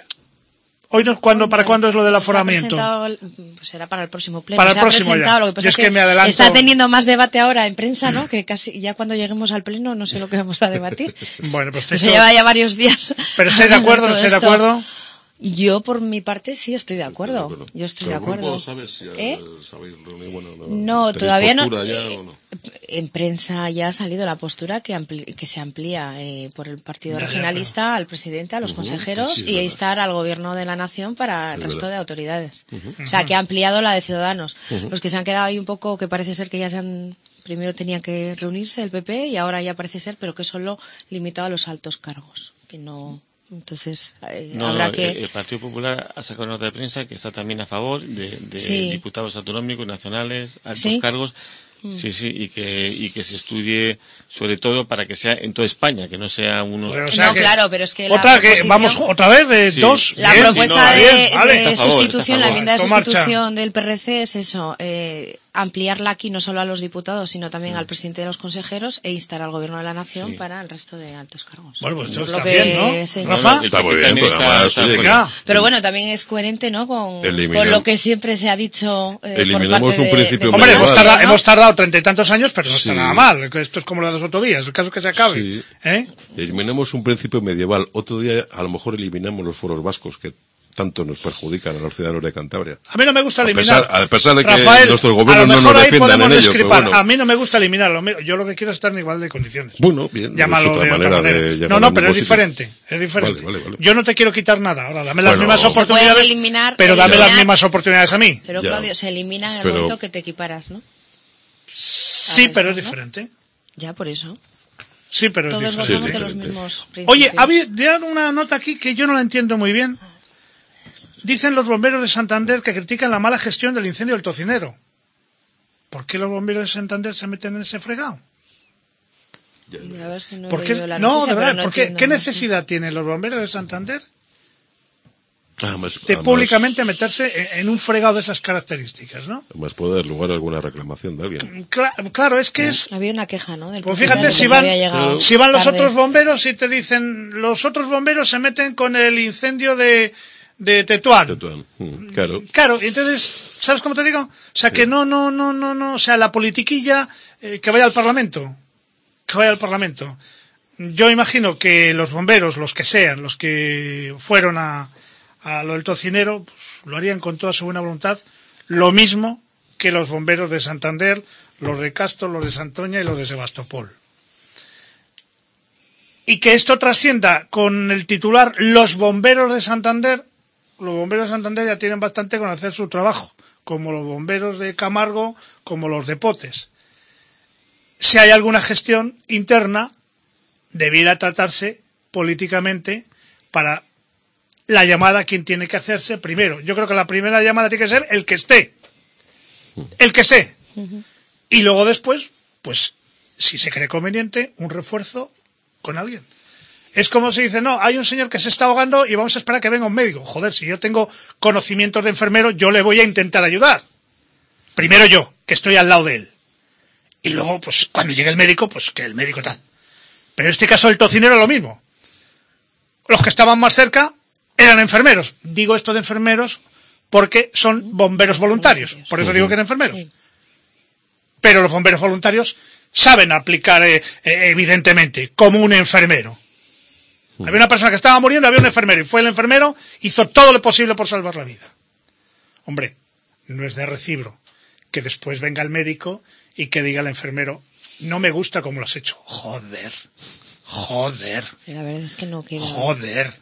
hoy no, ¿cuándo, ¿para cuándo es lo del Se ha aforamiento? presentado el- Pues será para el próximo pleno. Para el Se ha próximo ya. presentado, Lo que pasa Y es que me adelanto. está teniendo más debate ahora en prensa, ¿no? Que casi ya cuando lleguemos al pleno no sé lo que vamos a debatir. Bueno, pues Se esto- lleva ya varios días. pero ¿estáis de acuerdo o no hablando estáis de todo esto. acuerdo? Yo, por mi parte, sí estoy de acuerdo. Yo estoy de Pero el grupo, acuerdo. ¿sabes si ¿Eh? sabéis reunir? Bueno, no, No, ¿tenéis todavía no. postura ya eh, o no? En prensa ya ha salido la postura que, ampli- que se amplía eh, por el Partido Ya, ya, Regionalista al presidente, a los Ujú, consejeros sí, es y a verdad. instar al Gobierno de la Nación para el Es resto verdad. de autoridades. O sea, que ha ampliado la de Ciudadanos. Ujú. Los que se han quedado ahí un poco, que parece ser que ya se han. Primero tenían que reunirse el P P y ahora ya parece ser, pero que solo limitado a los altos cargos. Que no. Entonces, eh, No, habrá no, que. el, el Partido Popular ha sacado nota de prensa que está también a favor de, de Sí. diputados autonómicos, nacionales, altos ¿Sí? cargos. Sí, sí, y que, y que se estudie sobre todo para que sea en toda España, que no sea unos... Pues, o sea no, que- claro, pero es que la Otra que, proposición- vamos otra vez de Sí. dos. La Bien, propuesta sí, de, no, bien, vale. de Está a favor, sustitución, está a la favor. enmienda de Esto marcha. sustitución del P R C es eso, eh, ampliarla aquí no solo a los diputados, sino también al presidente de los consejeros e instar al Gobierno de la Nación Sí. para el resto de altos cargos. Bueno, pues esto Por está lo que bien, ¿no? sé. Rafa. el Está muy P P bien, también pero está- además, está oye, por- Venga. Pero bueno, también es coherente, ¿no? Con, Eliminamos- con lo que siempre se ha dicho eh, por Eliminamos parte un de- principio de Hombre, medieval. hemos Ciudadanos, tardado, ¿no? hemos tardado treinta y tantos años, pero no está Sí. nada mal. Esto es como lo de las autovías, el caso es que se acabe. Sí. ¿Eh? Eliminamos un principio medieval. Otro día, a lo mejor, eliminamos los foros vascos que tanto nos perjudican a los ciudadanos de Cantabria. A mí no me gusta A eliminar. pesar- a pesar de que Rafael, nuestros a gobiernos lo no mejor nos ahí defiendan podemos en ello, pero discrepar. bueno. A mí no me gusta eliminarlo. Yo lo que quiero es estar en igualdad de condiciones. Bueno, bien, Llámalo es otra de otra manera manera. de llegar No, al no, pero es mismo sitio. diferente. Es diferente. Vale, vale, vale. Yo no te quiero quitar nada. Ahora, dame las Bueno, mismas se pueden oportunidades. eliminar- pero dame eliminar- las mismas oportunidades a mí. Pero Ya. Claudio, se elimina en el Pero- momento que te equiparas, ¿no? Sí, Ah, pero eso, es ¿no? diferente. Ya por eso. Sí, pero es Todos diferente. gozamos de los diferente. mismos principios. Oye, había ya una nota aquí que yo no la entiendo muy bien. Dicen los bomberos de Santander que critican la mala gestión del incendio del Tocinero. ¿Por qué los bomberos de Santander se meten en ese fregado? Ya, ya. La verdad es que no he ¿Por qué? leído la No, noticia, de verdad, pero no ¿por qué? entiendo, ¿Qué no sé. necesidad tienen los bomberos de Santander Además, de además- públicamente meterse en, en un fregado de esas características, ¿no? además puede dar lugar a alguna reclamación de alguien. Cla- claro, es que es... Había una queja, ¿no? Del Pues presidente fíjate, que si se van, había llegado si van los tarde. otros bomberos y te dicen, los otros bomberos se meten con el incendio de, de Tetuán. Tetuán. Mm, Claro. Claro, y entonces, ¿sabes cómo te digo? O sea, que no, no, no, no, no, o sea, la politiquilla, eh, que vaya al Parlamento, que vaya al Parlamento. Yo imagino que los bomberos, los que sean, los que fueron a, a lo del Tocinero, pues, lo harían con toda su buena voluntad, lo mismo que los bomberos de Santander, los de Castro, los de Santoña y los de Sebastopol. y que esto trascienda con el titular Los bomberos de Santander. Los bomberos de Santander ya tienen bastante con hacer su trabajo, como los bomberos de Camargo, como los de Potes. Si hay alguna gestión interna, debiera tratarse políticamente para la llamada a quien tiene que hacerse primero. Yo creo que la primera llamada tiene que ser el que esté. El que esté. Uh-huh. Y luego después, pues, si se cree conveniente, un refuerzo con alguien. Es como si dice, no, hay un señor que se está ahogando y vamos a esperar a que venga un médico. Joder, si yo tengo conocimientos de enfermero, yo le voy a intentar ayudar. Primero yo, que estoy al lado de él. Y luego, pues, cuando llegue el médico, pues, que el médico tal. Pero en este caso el tocinero es lo mismo. Los que estaban más cerca eran enfermeros. Digo esto de enfermeros porque son bomberos voluntarios. Por eso digo que eran enfermeros. Pero los bomberos voluntarios saben aplicar, eh, eh, evidentemente, como un enfermero. Había una persona que estaba muriendo, había un enfermero, y fue el enfermero, hizo todo lo posible por salvar la vida. Hombre, no es de recibo que después venga el médico y que diga al enfermero, no me gusta cómo lo has hecho. Joder, joder. La verdad es que no queda. Joder.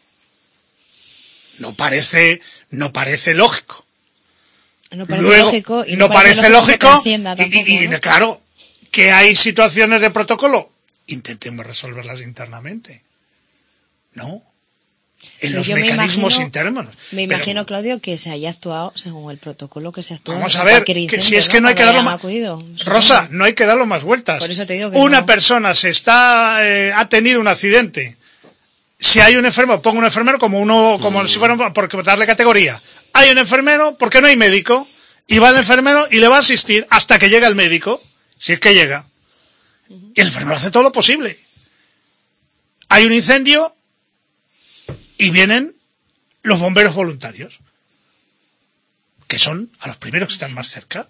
No parece, no parece lógico. No parece Luego, lógico y no, no parece, parece lógico, tampoco, y, y, y ¿no? Claro, que hay situaciones de protocolo, intentemos resolverlas internamente. No. En los mecanismos imagino, internos. Me imagino, pero, Claudio, que se haya actuado según el protocolo que se actuó. Vamos a ver, incendio, que si es que no, no hay que darlo más. Rosa, no hay que darlo más vueltas. Por eso te digo que Una no. persona se está, eh, ha tenido un accidente. Si hay un enfermo, pongo un enfermero como uno, como mm. si fuera, porque darle categoría. Hay un enfermero, porque no hay médico, y va el enfermero y le va a asistir hasta que llega el médico, si es que llega. Uh-huh. Y el enfermero hace todo lo posible. Hay un incendio, y vienen los bomberos voluntarios, que son a los primeros que están más cerca.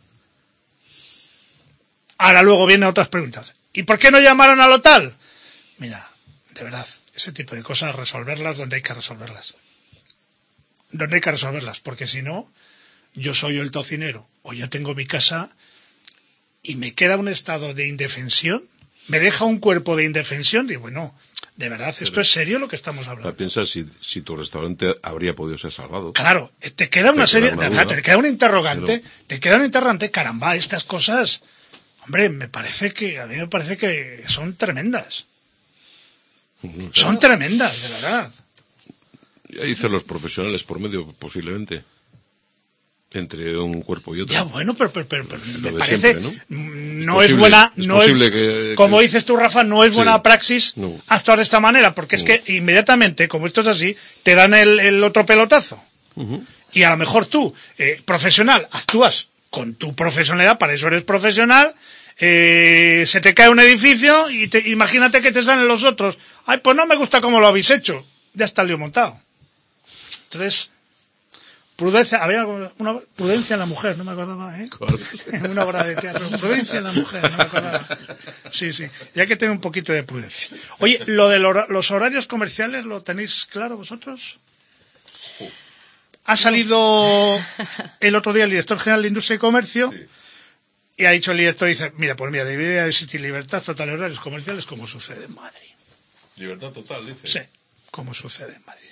Ahora luego vienen otras preguntas. ¿Y por qué no llamaron a lo tal? Mira, de verdad, ese tipo de cosas, resolverlas donde hay que resolverlas. Donde hay que resolverlas, porque si no, yo soy el tocinero, o yo tengo mi casa, y me queda un estado de indefensión, me deja un cuerpo de indefensión, y bueno, de verdad, ¿esto Pero, es serio lo que estamos hablando? Piensa si, si tu restaurante habría podido ser salvado. Claro, te queda una te serie, queda una de verdad, te queda un interrogante, Pero... te queda un interrogante, caramba, estas cosas, hombre, me parece que, a mí me parece que son tremendas. Claro. Son tremendas, de verdad. Ya dicen los profesionales por medio, posiblemente. Entre un cuerpo y otro. Ya bueno, pero, pero, pero, pero me siempre, parece ¿no? no es, es posible, buena, es no es, que, como que... dices tú, Rafa, no es buena sí. praxis no. actuar de esta manera, porque no. es que inmediatamente, como esto es así, te dan el, el otro pelotazo. Uh-huh. Y a lo mejor tú, eh, profesional, actúas con tu profesionalidad, para eso eres profesional, eh, se te cae un edificio y te, imagínate que te salen los otros. Ay, pues no me gusta cómo lo habéis hecho. Ya está el lío montado. Entonces, prudencia, había una prudencia en la mujer, no me acordaba, ¿eh? En una obra de teatro, prudencia en la mujer, no me acordaba. Sí, sí, y hay que tener un poquito de prudencia. Oye, lo de los horarios comerciales, ¿lo tenéis claro vosotros? Ha salido el otro día el director general de Industria y Comercio sí. y ha dicho el director, dice, mira, pues mira, debería existir libertad total de horarios comerciales como sucede en Madrid. Libertad total, dice. Sí, como sucede en Madrid.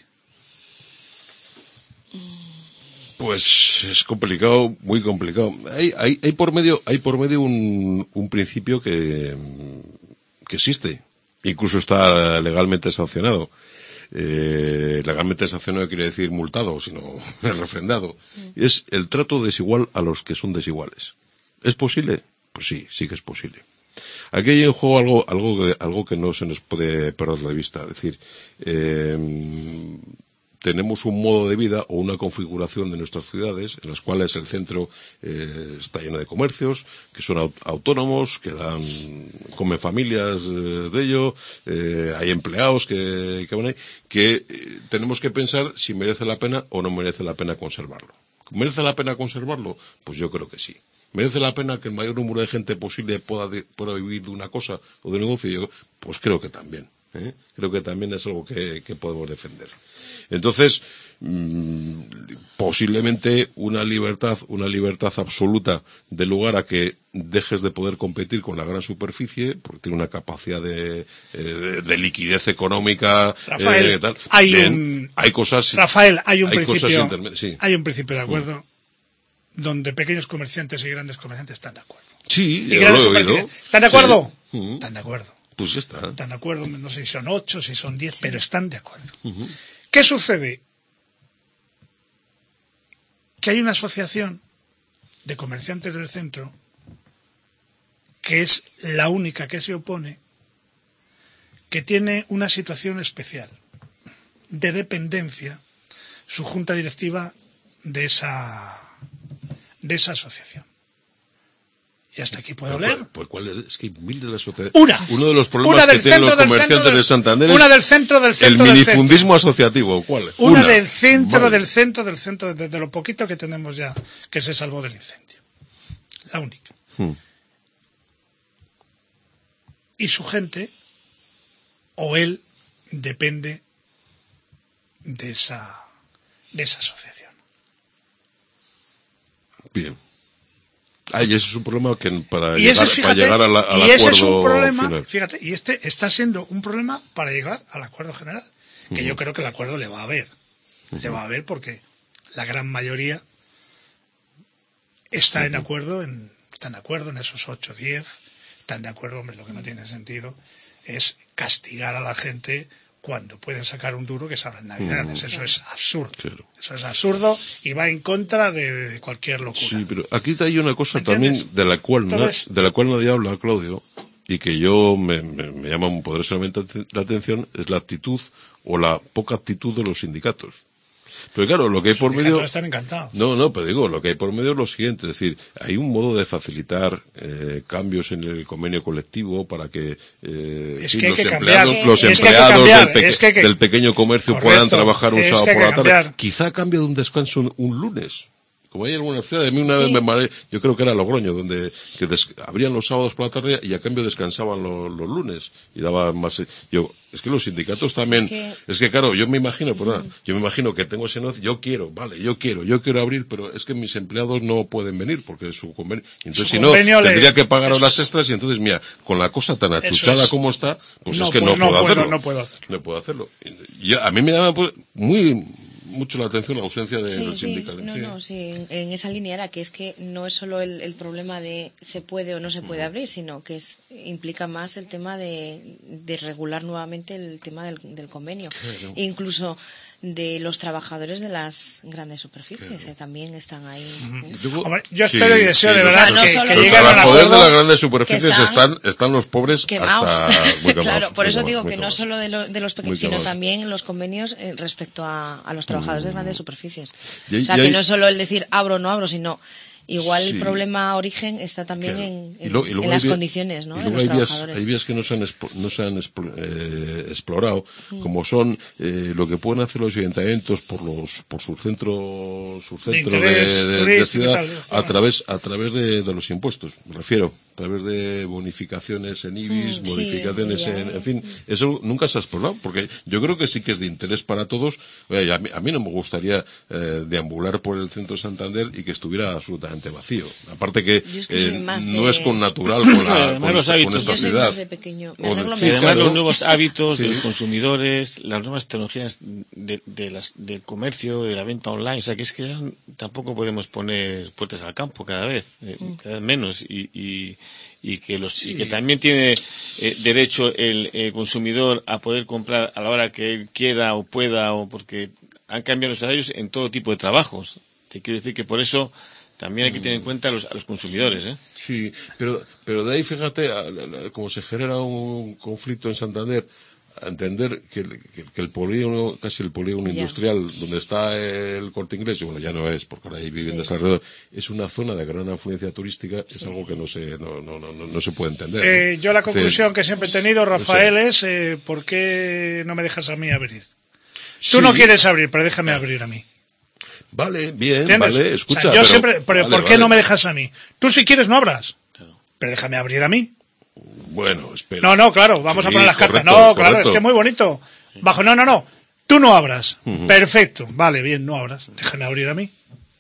Pues es complicado, muy complicado. Hay, hay, hay por medio, hay por medio un, un principio que, que existe, incluso está legalmente sancionado. Eh, legalmente sancionado quiere decir multado, sino refrendado. Mm. Es el trato desigual a los que son desiguales. ¿Es posible? Pues sí, sí que es posible. Aquí hay en juego algo, algo, que, algo que no se nos puede perder de vista. Es decir, eh, tenemos un modo de vida o una configuración de nuestras ciudades en las cuales el centro eh, está lleno de comercios que son aut- autónomos, que dan, comen familias eh, de ello, eh, hay empleados que, que van ahí, que eh, tenemos que pensar si merece la pena o no merece la pena conservarlo. ¿Merece la pena conservarlo? Pues yo creo que sí. ¿Merece la pena que el mayor número de gente posible pueda, de, pueda vivir de una cosa o de un negocio? Yo, pues creo que también. ¿eh? Creo que también es algo que, que podemos defender. Entonces, mmm, posiblemente una libertad, una libertad absoluta de lugar a que dejes de poder competir con la gran superficie, porque tiene una capacidad de, eh, de, de liquidez económica. Rafael, eh, tal. hay Bien, un, hay cosas, Rafael, hay un hay principio, cosas sí. hay un principio de acuerdo mm. donde pequeños comerciantes y grandes comerciantes están de acuerdo. Sí, y yo grandes lo he oído. ¿Están de acuerdo? Sí. Uh-huh. Están de acuerdo. Pues ya está. Están de acuerdo, no sé si son ocho, si son diez, pero están de acuerdo. Uh-huh. ¿Qué sucede? Que hay una asociación de comerciantes del centro que es la única que se opone, que tiene una situación especial de dependencia, su junta directiva de esa de esa asociación. Y hasta aquí puedo leer. Pues, ¿cuál es? Es que hay mil de las asociaciones. Una. Uno de los problemas que tienen los comerciantes de Santander es una del centro del centro el del minifundismo centro. asociativo. ¿Cuál? Una, una del centro vale. del centro del centro, desde lo poquito que tenemos ya que se salvó del incendio. La única. Hmm. Y su gente, o él, depende de esa, de esa asociación. Bien. Ah, y ese es un problema que para, y llegar, ese, fíjate, para llegar a la, al y acuerdo ese es un problema, final. fíjate, y este está siendo un problema para llegar al acuerdo general, que uh-huh. yo creo que el acuerdo le va a haber. Uh-huh. Le va a haber porque la gran mayoría está uh-huh. en acuerdo en, está en acuerdo en esos ocho o diez, están de acuerdo, hombre, lo que no tiene sentido es castigar a la gente cuando pueden sacar un duro que se abran Navidades. Uh-huh. Eso es absurdo. Claro. Eso es absurdo y va en contra de, de cualquier locura. Sí, pero aquí hay una cosa también de la cual Entonces, na, de la cual nadie habla, Claudio, y que yo me, me, me llama poderosamente la atención, es la actitud o la poca actitud de los sindicatos. Pero claro, lo que hay por medio... están encantados. No, no, pero digo, lo que hay por medio es lo siguiente, es decir, hay un modo de facilitar eh, cambios en el convenio colectivo para que, eh, es sí, que los que empleados, cambiar, los es empleados que cambiar, del, peque- es que que... del pequeño comercio Correcto, puedan trabajar un sábado que por la tarde. cambiar. Quizá a cambio de un descanso un, un lunes. Como hay alguna ciudad, a mí una sí. vez me mareé, yo creo que era Logroño, donde que des, abrían los sábados por la tarde y a cambio descansaban lo, los lunes y daban más. Yo, es que los sindicatos también, es que, es que claro, yo me imagino, pues nada, yo me imagino que tengo ese negocio, yo quiero, vale, yo quiero, yo quiero abrir, pero es que mis empleados no pueden venir porque su convenio, entonces si no, tendría le... que pagar horas extras y entonces, mira, con la cosa tan achuchada es. como está, pues no es que puedo, no, puedo no puedo hacerlo. No puedo hacerlo. No puedo hacerlo. Y a mí me llama pues, muy... mucho la atención la ausencia de sí, los sí, sindicatos. No, sí. no, sí, en, en esa línea era que es que no es solo el, el problema de se puede o no se puede abrir, sino que es, implica más el tema de, de regular nuevamente el tema del, del convenio. Claro. Incluso de los trabajadores de las grandes superficies, claro. eh, también están ahí. Uh-huh. ¿eh? Yo, Hombre, yo espero sí, y deseo sí, de verdad no que, que lleguen a un poder de las grandes superficies están, están, están los pobres quemados. hasta muy quemados. Claro, por eso quemados, digo que quemados. no solo de, lo, de los pequeños, sino también los convenios eh, respecto a, a los trabajadores uh-huh. de grandes superficies. Y, o sea, que hay... no es solo el decir abro o no abro, sino igual sí. el problema origen está también claro. en, en, y lo, y en las vías, condiciones, ¿no? Y luego de los hay, vías, trabajadores. hay vías que no se han, expo, no se han explo, eh, explorado, mm. como son eh, lo que pueden hacer los ayuntamientos por los por sus centros sus centros de, de, de, de ciudad tal, a través a través de, de los impuestos, me refiero, a través de bonificaciones en I B I S, mm, modificaciones sí, en, en fin, eso nunca se ha explorado, porque yo creo que sí que es de interés para todos. Oye, a, mí, a mí no me gustaría eh, deambular por el centro de Santander y que estuviera absolutamente vacío. Aparte que, es que eh, no de... es con natural con, la, con, los hábitos, con esta ciudad. Y además los nuevos hábitos sí. de los consumidores, las nuevas tecnologías de, de las, del comercio, de la venta online, o sea que es que ya tampoco podemos poner puertas al campo cada vez, eh, mm. cada vez menos y, y, y que los sí. y que también tiene eh, derecho el eh, consumidor a poder comprar a la hora que él quiera o pueda, o porque han cambiado los horarios en todo tipo de trabajos. Te quiero decir que por eso también hay que tener en cuenta a los, a los consumidores, ¿eh? Sí, pero, pero de ahí, fíjate, como se genera un conflicto en Santander, a entender que, que, que el polígono, casi el polígono yeah. industrial, donde está el Corte Inglés, y bueno, ya no es, porque ahora hay viviendas sí. alrededor, es una zona de gran afluencia turística, sí. es algo que no se, no, no, no, no se puede entender. Eh, ¿no? Yo la conclusión que siempre he tenido, Rafael, no sé. es, eh, ¿por qué no me dejas a mí abrir? Tú sí. no quieres abrir, pero déjame abrir a mí. Vale, bien, ¿entiendes? vale, escucha. O sea, yo pero, siempre, pero vale, ¿por qué vale. no me dejas a mí? Tú si quieres no abras, pero déjame abrir a mí. Bueno, espera. No, no, claro, vamos sí, a poner las correcto, cartas. No, correcto. claro, es que es muy bonito. Bajo, no, no, no. Tú no abras. Uh-huh. Perfecto. Vale, bien, no abras. Déjame abrir a mí.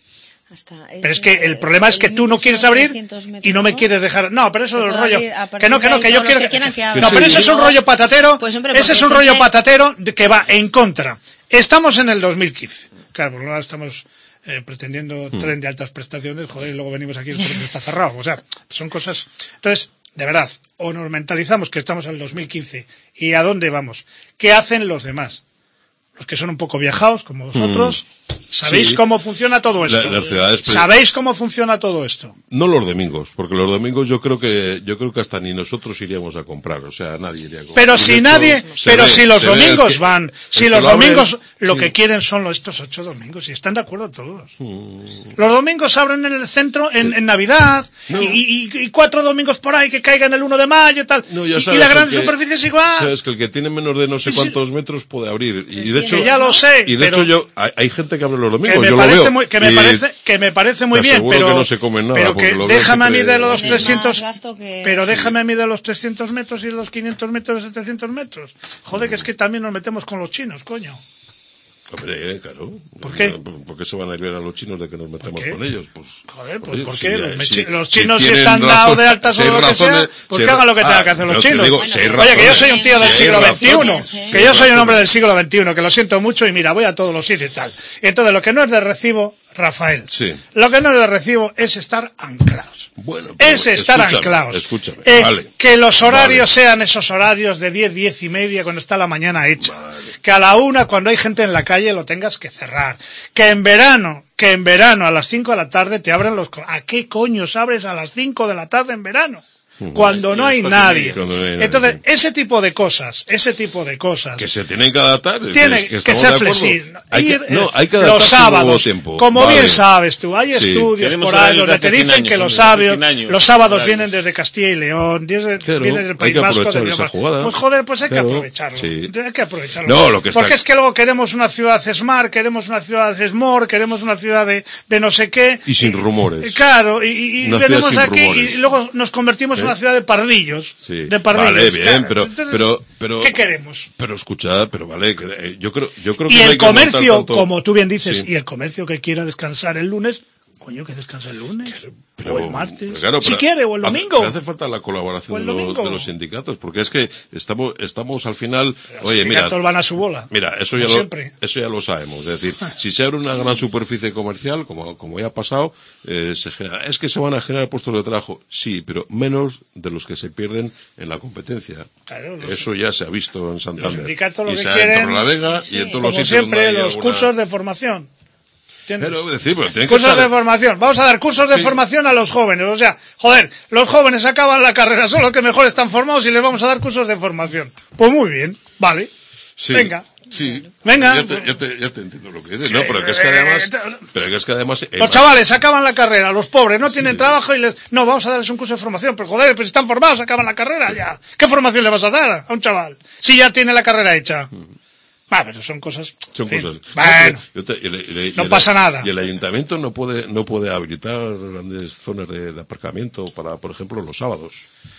Hasta pero es que el problema es que tú no quieres abrir y no me quieres dejar. No, pero eso es el rollo. Que no, que no, que yo quiero. Que no, pero eso es un rollo patatero. Pues, hombre, ese es un rollo patatero que va en contra. Estamos en el dos mil quince. Claro, porque ahora estamos eh, pretendiendo Hmm. tren de altas prestaciones, joder, y luego venimos aquí y el tren está cerrado. O sea, son cosas. Entonces, de verdad, o nos mentalizamos que estamos en el dos mil quince y a dónde vamos. ¿Qué hacen los demás? Los que son un poco viajados, como vosotros, mm. ¿sabéis sí. cómo funciona todo esto? La, las ciudades, ¿Sabéis cómo funciona todo esto? No los domingos, porque los domingos yo creo que yo creo que hasta ni nosotros iríamos a comprar, o sea, nadie iría a comprar. Pero si nadie, pero ve, si los domingos que, van, si los lo domingos abren, lo sí. que quieren son los, estos ocho domingos, y están de acuerdo todos. Mm. Los domingos abren en el centro en, en Navidad, no. y, y, y cuatro domingos por ahí que caigan el uno de mayo y tal, no, y, y la gran superficie es igual. Sabes que el que tiene menos de no sé cuántos metros puede abrir, y de hecho, ya lo sé. Y de pero, hecho yo, hay, hay gente que abre los domingos, que me yo parece lo veo. Muy, que, me parece, que me parece muy bien, pero, que no se comen nada pero que déjame a mí de los trescientos, que... pero déjame a mí de los trescientos metros y de los quinientos metros y setecientos metros. Joder, que es que también nos metemos con los chinos, coño. Hombre, eh, claro. ¿Por qué? ¿Por qué se van a ir a los chinos de que nos metemos con ellos? Pues, joder, pues ¿por qué? Los, si, los chinos si, si están razón, dados de altas o lo que sea, pues si que hagan lo que tengan ah, que hacer los chinos. Digo, si Oye, razones, que yo soy un tío del si siglo veintiuno, si que yo soy un hombre del siglo veintiuno, que lo siento mucho y mira, voy a todos los sitios y tal. Y entonces lo que no es de recibo, Rafael, sí. lo que no es de recibo es estar anclados. Bueno, es estar escúchame, anclados. Escúchame, eh, vale. Que los horarios vale. sean esos horarios de diez, diez y media cuando está la mañana hecha. Vale. Que a la una cuando hay gente en la calle lo tengas que cerrar. Que en verano, que en verano a las cinco de la tarde te abren los... ¿A qué coños abres a las cinco de la tarde en verano? Cuando no hay nadie. No hay nadie. Entonces, ese tipo de cosas, ese tipo de cosas. Que se tienen que adaptar. Tiene que, que, que ser flexible. Hay Ir, que, no, hay que los sábados, tiempo. como vale. bien sabes tú, hay sí. estudios Tenemos por ahí donde te dicen años, que los, sabios, los sábados vienen desde Castilla y León, desde, claro, vienen del País Vasco. De pues joder, pues hay claro, que aprovecharlo. Sí. Hay que aprovecharlo. No, lo que Porque está... es que luego queremos una ciudad smart, queremos una ciudad smart, queremos una ciudad de, de no sé qué. Y sin rumores. Claro, y, y, y venimos aquí rumores. Y luego nos convertimos ¿Eh? en una ciudad de pardillos. Sí. De pardillos, vale, bien, claro. pero, Entonces, pero, pero, ¿qué queremos? Pero escuchad, pero vale, que, eh, yo creo, yo creo que y no el hay que comercio, tanto... como tú bien dices, sí. y el comercio que quiera descansar el lunes, coño, que descansa el lunes, pero, o el martes, claro, si quiere, o el domingo. Hace, hace falta la colaboración de los, de los sindicatos, porque es que estamos, estamos al final, los oye, mira, sindicatos van a su bola. Mira, eso ya, lo, eso ya lo sabemos, es decir, si se abre una gran superficie comercial, como, como ya ha pasado, eh, se genera, es que se van a generar puestos de trabajo, sí, pero menos de los que se pierden en la competencia. Claro, los, eso ya se ha visto en Santander. Los sindicatos lo y que se quieren, en Torrelavega sí, y en todos como los siempre, los alguna... cursos de formación. Pero, decir, pero cursos estar... de formación. Vamos a dar cursos de sí. formación a los jóvenes. O sea, joder, los jóvenes acaban la carrera, son los que mejor están formados y les vamos a dar cursos de formación. Pues muy bien, vale. Sí. Venga. Sí, venga. Ya te, ya, te, ya te entiendo lo que dices. No, pero que es que además, pero que es que además los chavales acaban la carrera, los pobres no tienen sí. trabajo y les, no, vamos a darles un curso de formación, pero joder, pues si están formados, acaban la carrera ya. ¿Qué formación le vas a dar a un chaval si ya tiene la carrera hecha? Ah, pero son cosas. Son fin. cosas. Bueno, no, te, y le, y le, no y pasa el, nada. Y el ayuntamiento no puede, no puede habilitar grandes zonas de, de aparcamiento para, por ejemplo, los sábados.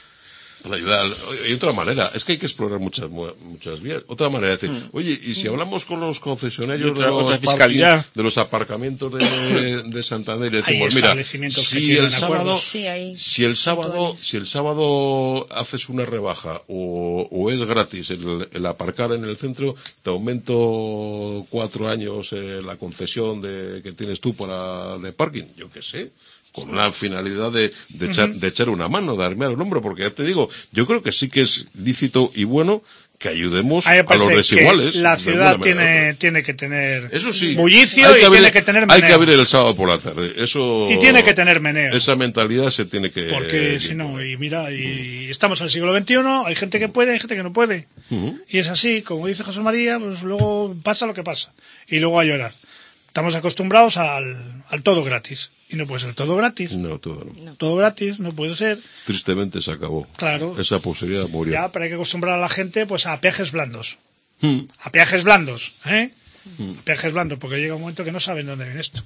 Para ayudar. Hay otra manera. Es que hay que explorar muchas, muchas vías. Otra manera de decir, mm. oye, y si hablamos con los concesionarios otra, de, los otra fiscalidad. de los aparcamientos de, de Santander, y decimos, mira, si el sábado, sí, ahí, si el sábado, si el sábado haces una rebaja o, o es gratis el, el aparcar en el centro, te aumento cuatro años eh, la concesión de, que tienes tú para de parking, yo qué sé. Con una finalidad de, de, echar, uh-huh. de echar una mano, de armar el hombro, porque ya te digo, yo creo que sí que es lícito y bueno que ayudemos a, a los desiguales. Que la ciudad tiene, tiene que tener eso sí, bullicio y abrir, tiene que tener meneo. Hay que abrir el sábado por la tarde. Eso, y tiene que tener meneo. Esa mentalidad se tiene que... Porque eh, si no, y mira, y estamos en el siglo veintiuno, hay gente que puede, hay gente que no puede. Uh-huh. Y es así, como dice José María, pues luego pasa lo que pasa. Y luego a llorar. Estamos acostumbrados al, al todo gratis. Y no puede ser todo gratis. No, todo no. Todo gratis, no puede ser. Tristemente se acabó. Claro. Esa posibilidad murió. Ya, pero hay que acostumbrar a la gente pues a peajes blandos. Hmm. A peajes blandos, ¿eh? Hmm. A peajes blandos, porque llega un momento que no saben dónde viene esto.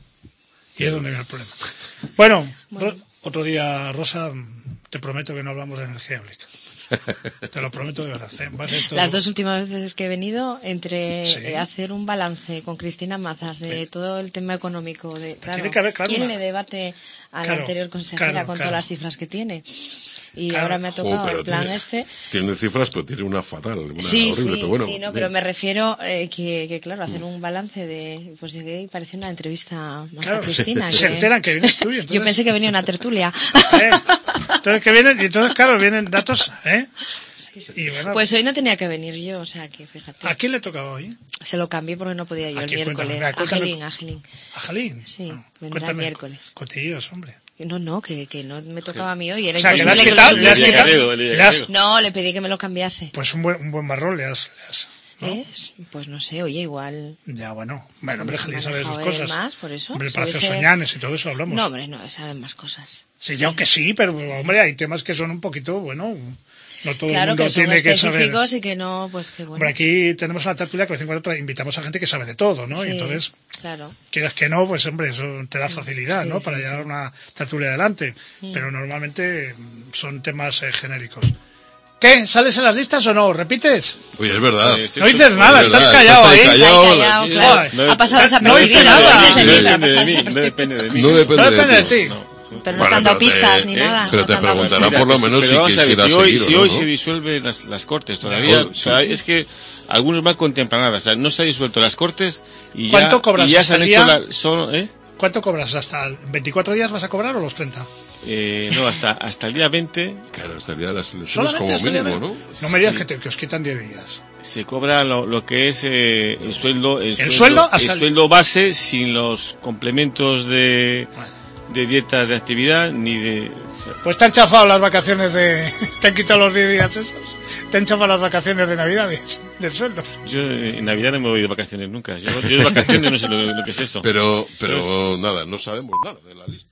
Y es donde viene el problema. Bueno, bueno. Ro- otro día, Rosa, te prometo que no hablamos de energía eólica. Te lo prometo de verdad. ¿eh? Va a hacer todo. Las dos últimas veces que he venido, entre Sí. eh, hacer un balance con Cristina Mazas de Sí. todo el tema económico, de claro, tiene que haber, claro, quién una- le debate a la Claro, anterior consejera claro, con claro. todas las cifras que tiene. Y Claro. ahora me ha tocado Jo, pero el plan tiene, este. Tiene cifras, pero tiene una fatal, una Sí, horrible. sí, pero bueno, sí, no, bien. pero me refiero eh, que, que, claro, hacer un balance de, pues que parece una entrevista más Claro, a Cristina. se que- enteran que vienes tú y entonces... Yo pensé que venía una tertulia. ¿eh? Entonces que vienen, y entonces claro, vienen datos, ¿eh? Y bueno, Pues hoy no tenía que venir yo, o sea que fíjate. ¿a quién le tocaba hoy? Se lo cambié porque no podía yo ¿A el quién? Cuéntame, miércoles. venga, cuéntame. Angelín, Angelín. ¿A Jalín? Sí, Ah, vendrá el cuéntame, miércoles. Cotillos, hombre. No, no, que, que no me tocaba a mí hoy. Era O sea, que le has imposible quitado, lo le has supiese. quitado, Gallego, el le has- gallego. No, le pedí que me lo cambiase. pues un buen, un buen marrón le has, le has- ¿no? ¿Eh? Pues no sé, oye, igual. Ya, bueno, bueno, hombre, Se me Jalín ha sabe esas dejado ver cosas. más, por eso. Hombre, el Sabe Palacio ser- Soñanes y todo eso hablamos. No, hombre, no, saben más cosas. Sí, yo que sí, pero hombre, hay temas que son un poquito, bueno, no todo Claro el mundo que son tiene que saber. específicos y que no, pues que bueno. Hombre, aquí tenemos una tertulia que de vez en cuando tra- invitamos a gente que sabe de todo, ¿no? Sí, Y entonces, claro. quieras que no, pues hombre, eso te da facilidad, Sí, ¿no? sí, Para sí. llevar una tertulia adelante. Mm. Pero normalmente mm, son temas eh, genéricos. ¿Qué? ¿Sales en las listas o no? ¿Repites? Oye, es verdad. Eh, sí, No dices sí, nada, es estás verdad, callado estás ahí ahí. callado. Está callado, aquí. claro. No, ha pasado no desapercibido, dice ¿no? nada. Dices de mí, No pero ha depende pasado de mí, no desapercibido. depende de mí. No depende No depende de de ti. ti. No. Pero no Bueno, te han dado pero te- pistas ni eh, nada. pero no te han dado preguntarán pistas. por lo menos Pero si vamos a ver, quisiera si hoy, seguir o si no, hoy ¿no? se disuelven las, las cortes todavía, Oh, sí. todavía es que algunos van contempladas, o sea, no se ha disuelto las cortes y ya, ¿Cuánto cobras y ya hasta se han el hecho día? la, son, ¿eh? ¿Cuánto cobras? ¿Hasta el veinticuatro días vas a cobrar o los treinta? Eh, no, hasta, hasta el día veinte Claro, hasta el día de las elecciones Solamente como hasta el día mínimo, de- ¿no? No me digas Sí. que, te- que os quitan diez días. se cobra lo, lo que es eh, el sueldo, el, ¿El sueldo? Hasta el el- sueldo base sin los complementos de, Bueno. de dietas de actividad ni de... Pues te han chafado las vacaciones de... Te han quitado los diez días esos. Te han chafado las vacaciones de Navidades, del sueldo. Yo eh, en Navidad no me voy de vacaciones nunca. Yo, yo de vacaciones no sé lo, lo que es eso. Pero, pero nada, no sabemos nada de la lista.